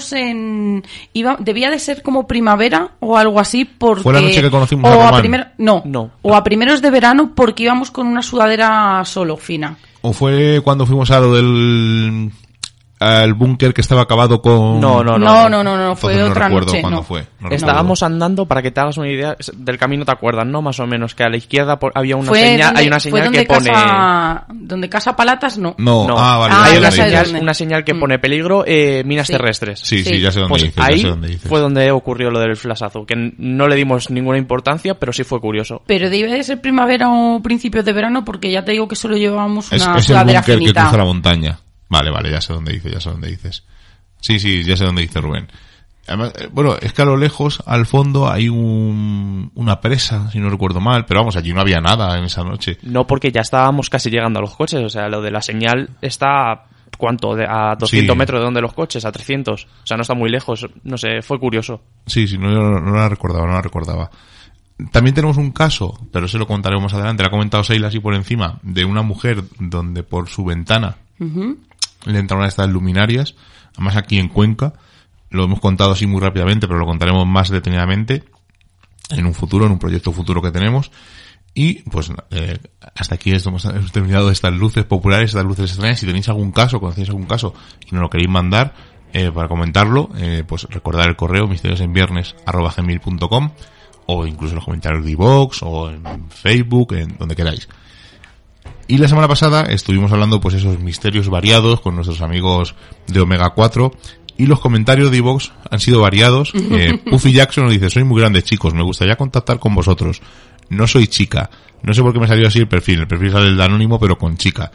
S4: debía de ser como primavera o algo así, porque...
S2: ¿Fue la noche que conocimos a Román?
S4: No, o a primeros de verano, porque íbamos con una sudadera solo, fina.
S2: ¿O fue cuando fuimos a lo del... al búnker que estaba acabado con...
S4: No, fue
S2: Entonces
S4: otra
S2: no recuerdo
S4: noche.
S2: cuándo
S4: No.
S2: fue. No
S3: Estábamos
S2: recuerdo.
S3: andando, para que te hagas una idea, del camino te acuerdas, ¿no? Más o menos, que a la izquierda había una
S4: Fue
S3: señal,
S4: donde-
S3: hay una
S4: fue
S3: señal
S4: donde
S3: que pone...
S4: donde Casa Palatas, no.
S2: No,
S3: No.
S2: vale.
S4: Ah,
S3: hay
S2: ya
S3: una
S2: sé
S4: ya
S2: dónde
S4: sé
S3: señal,
S2: dices.
S3: una señal que pone peligro, minas
S4: Sí.
S3: terrestres.
S2: Sí,
S4: Sí.
S2: ya sé dónde
S3: Pues
S2: dices,
S3: ahí
S2: ya sé dónde dices.
S3: fue donde ocurrió lo del flashazo, que no le dimos ninguna importancia, pero sí fue curioso.
S4: Pero debe de ser primavera o principios de verano, porque ya te digo que solo llevábamos
S2: Es
S4: una
S2: el
S4: sudadera
S2: búnker que
S4: finita.
S2: cruza la montaña. Vale, ya sé dónde dices. Sí, ya sé dónde dice Rubén. Además, bueno, es que a lo lejos, al fondo, hay una presa, si no recuerdo mal, pero vamos, allí no había nada en esa noche.
S3: No, porque ya estábamos casi llegando a los coches, o sea, lo de la señal está... ¿Cuánto? A 200
S2: Sí.
S3: metros de donde los coches, a 300. O sea, no está muy lejos, no sé, fue curioso.
S2: Sí, no la recordaba. También tenemos un caso, pero se lo contaremos más adelante, lo ha comentado Seila así por encima, de una mujer donde por su ventana le entraron a estas luminarias, además aquí en Cuenca, lo hemos contado así muy rápidamente, pero lo contaremos más detenidamente en un futuro, en un proyecto futuro que tenemos. Y pues hasta aquí hemos terminado estas luces populares, estas luces extrañas. Si tenéis algún caso, conocéis algún caso y nos lo queréis mandar para comentarlo, pues recordad el correo misteriosenviernes@gmail.com o incluso en los comentarios de iVoox o en Facebook, en donde queráis. Y la semana pasada estuvimos hablando pues esos misterios variados con nuestros amigos de Omega 4 y los comentarios de iVoox han sido variados. Puffy Jackson nos dice: soy muy grande, chicos, me gustaría contactar con vosotros. No soy chica. No sé por qué me salió así el perfil sale el de anónimo pero con chica.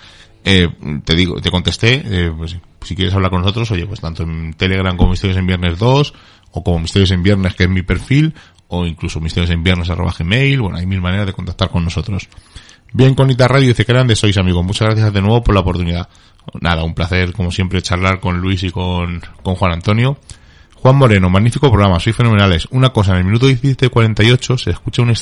S2: Te contesté, pues si quieres hablar con nosotros, oye, pues tanto en Telegram como Misterios en Viernes 2 o como Misterios en Viernes, que es mi perfil, o incluso misteriosenviernes@gmail. Bueno, hay mil maneras de contactar con nosotros. Bien, Conita Radio dice: que grandes sois, amigos. Muchas gracias de nuevo por la oportunidad. Nada, un placer, como siempre, charlar con Luis y con Juan Antonio. Juan Moreno: magnífico programa, sois fenomenales. Una cosa, en el minuto 17:48 se escucha un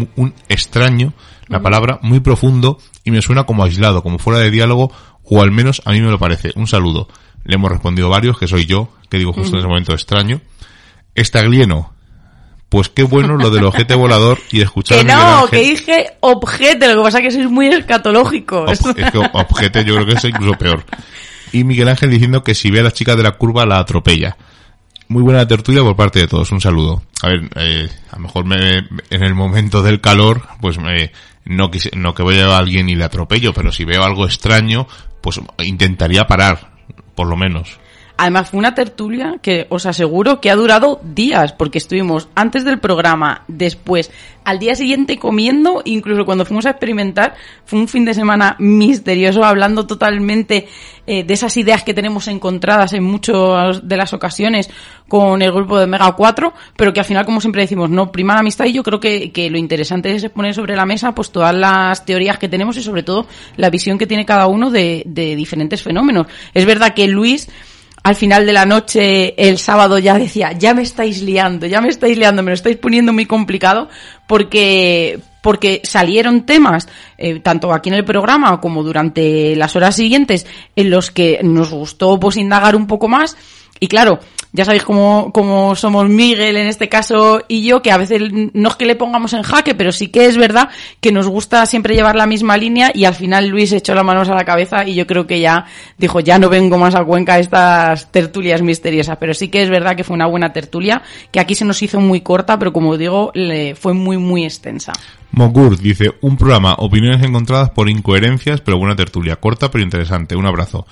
S2: extraño, la palabra, muy profundo, y me suena como aislado, como fuera de diálogo, o al menos a mí me lo parece. Un saludo. Le hemos respondido varios, que soy yo, que digo justo en ese momento extraño. Estaglieno: pues qué bueno lo del ojete volador y escuchar
S4: Que
S2: a Miguel
S4: no,
S2: Ángel.
S4: que dije objeto, lo que pasa es que sois muy escatológicos.
S2: Es que objeto yo creo que es incluso peor. Y Miguel Ángel diciendo que si ve a la chica de la curva la atropella. Muy buena tertulia por parte de todos, un saludo. A ver, a lo mejor en el momento del calor, pues no que vaya a alguien y le atropello, pero si veo algo extraño, pues intentaría parar, por lo menos.
S4: Además fue una tertulia que os aseguro que ha durado días, porque estuvimos antes del programa, después, al día siguiente comiendo, incluso cuando fuimos a experimentar, fue un fin de semana misterioso, hablando totalmente de esas ideas que tenemos encontradas en muchas de las ocasiones con el grupo de Mega 4, pero que al final, como siempre decimos, no prima la amistad, y yo creo que lo interesante es poner sobre la mesa pues todas las teorías que tenemos y sobre todo la visión que tiene cada uno de diferentes fenómenos. Es verdad que Luis, al final de la noche, el sábado, ya decía: ya me estáis liando, me lo estáis poniendo muy complicado, porque salieron temas, tanto aquí en el programa como durante las horas siguientes, en los que nos gustó pues indagar un poco más. Y claro, ya sabéis cómo somos Miguel en este caso y yo, que a veces no es que le pongamos en jaque, pero sí que es verdad que nos gusta siempre llevar la misma línea, y al final Luis echó las manos a la cabeza y yo creo que ya dijo: ya no vengo más a Cuenca a estas tertulias misteriosas. Pero sí que es verdad que fue una buena tertulia, que aquí se nos hizo muy corta, pero como digo, fue muy muy extensa.
S2: Mogur dice: un programa, opiniones encontradas por incoherencias, pero buena tertulia, corta pero interesante. Un abrazo.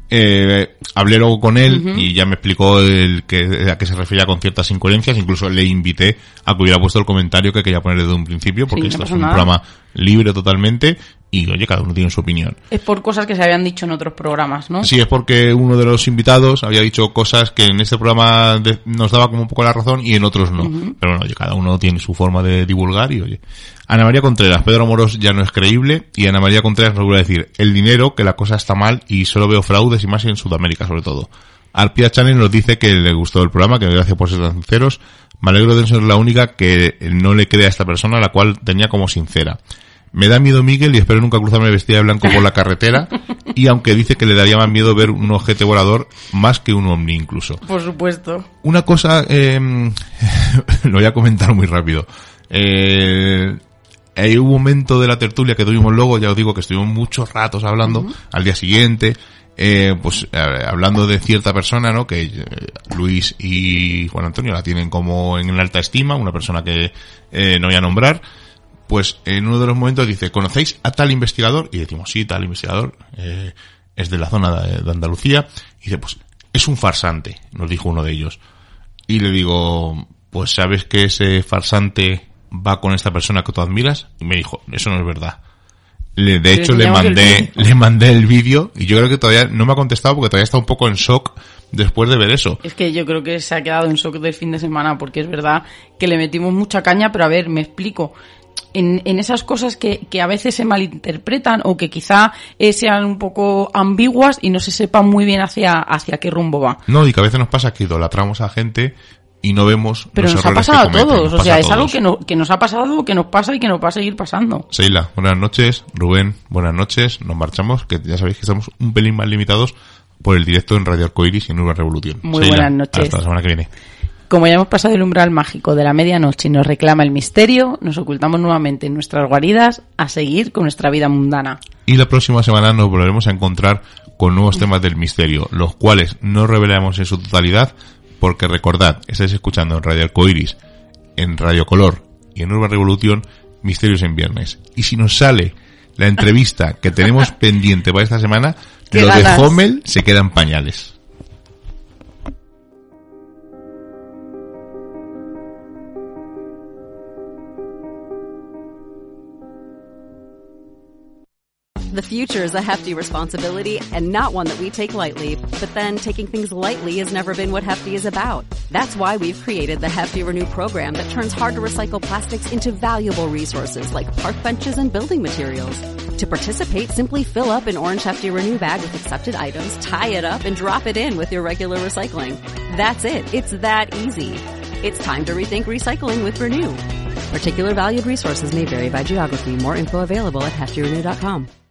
S2: Hablé luego con él y ya me explicó a qué se refería con ciertas incoherencias. Incluso le invité a que hubiera puesto el comentario que quería poner desde un principio, porque
S4: Sí,
S2: esto
S4: no
S2: es
S4: pasa
S2: un
S4: nada.
S2: programa libre totalmente y, oye, cada uno tiene su opinión.
S4: Es por cosas que se habían dicho en otros programas, ¿no?
S2: Sí, es porque uno de los invitados había dicho cosas que en este programa nos daba como un poco la razón y en otros no. Pero bueno, oye, cada uno tiene su forma de divulgar y, oye. Ana María Contreras: Pedro Amorós ya no es creíble. Y Ana María Contreras nos vuelve a decir: el dinero, que la cosa está mal y solo veo fraudes, y más en Sudamérica sobre todo. Arpia Channel nos dice que le gustó el programa, que gracias por ser tan sinceros. Me alegro de ser la única que no le cree a esta persona, la cual tenía como sincera. Me da miedo Miguel y espero nunca cruzarme vestida de blanco por la carretera. Y aunque dice que le daría más miedo ver un ojete volador más que un ovni incluso.
S4: Por supuesto.
S2: Una cosa, lo voy a comentar muy rápido. Hay un momento de la tertulia que tuvimos luego, ya os digo que estuvimos muchos ratos hablando, al día siguiente, hablando de cierta persona, ¿no? Que Luis y Juan Antonio la tienen como en alta estima, una persona que no voy a nombrar. Pues en uno de los momentos dice, ¿conocéis a tal investigador? Y decimos, sí, tal investigador, es de la zona de Andalucía. Y dice, pues es un farsante, nos dijo uno de ellos. Y le digo, pues ¿sabes que ese farsante va con esta persona que tú admiras? Y me dijo, eso no es verdad. De hecho le mandé el vídeo y yo creo que todavía no me ha contestado porque todavía está un poco en shock después de ver eso.
S4: Es que yo creo que se ha quedado en shock del fin de semana porque es verdad que le metimos mucha caña, pero a ver, me explico. En esas cosas que a veces se malinterpretan o que quizá sean un poco ambiguas y no se sepa muy bien hacia qué rumbo va.
S2: No, y que a veces nos pasa que idolatramos a gente y no vemos
S4: pero
S2: los
S4: nos ha
S2: errores
S4: pasado
S2: que
S4: a
S2: cometen.
S4: todos, o sea, es algo que nos ha pasado, que nos pasa y que nos va a seguir pasando.
S2: Seila, buenas noches. Rubén, buenas noches. Nos marchamos, que ya sabéis que estamos un pelín más limitados por el directo en Radio Arcoiris y en Urban Revolución.
S4: Muy
S2: Seila,
S4: buenas noches.
S2: Hasta la semana que viene.
S4: Como ya hemos pasado el umbral mágico de la medianoche y nos reclama el misterio, nos ocultamos nuevamente en nuestras guaridas a seguir con nuestra vida mundana.
S2: Y la próxima semana nos volveremos a encontrar con nuevos temas del misterio, los cuales no revelaremos en su totalidad, porque recordad, estáis escuchando en Radio Arcoiris, en Radio Color y en Urban Revolución, Misterios en Viernes. Y si nos sale la entrevista que tenemos pendiente para esta semana, lo de Hommel se queda en pañales.
S1: The future is a hefty responsibility and not one that we take lightly. But then taking things lightly has never been what Hefty is about. That's why we've created the Hefty Renew program that turns hard to recycle plastics into valuable resources like park benches and building materials. To participate, simply fill up an orange Hefty Renew bag with accepted items, tie it up, and drop it in with your regular recycling. That's it. It's that easy. It's time to rethink recycling with Renew. Particular valued resources may vary by geography. More info available at heftyrenew.com.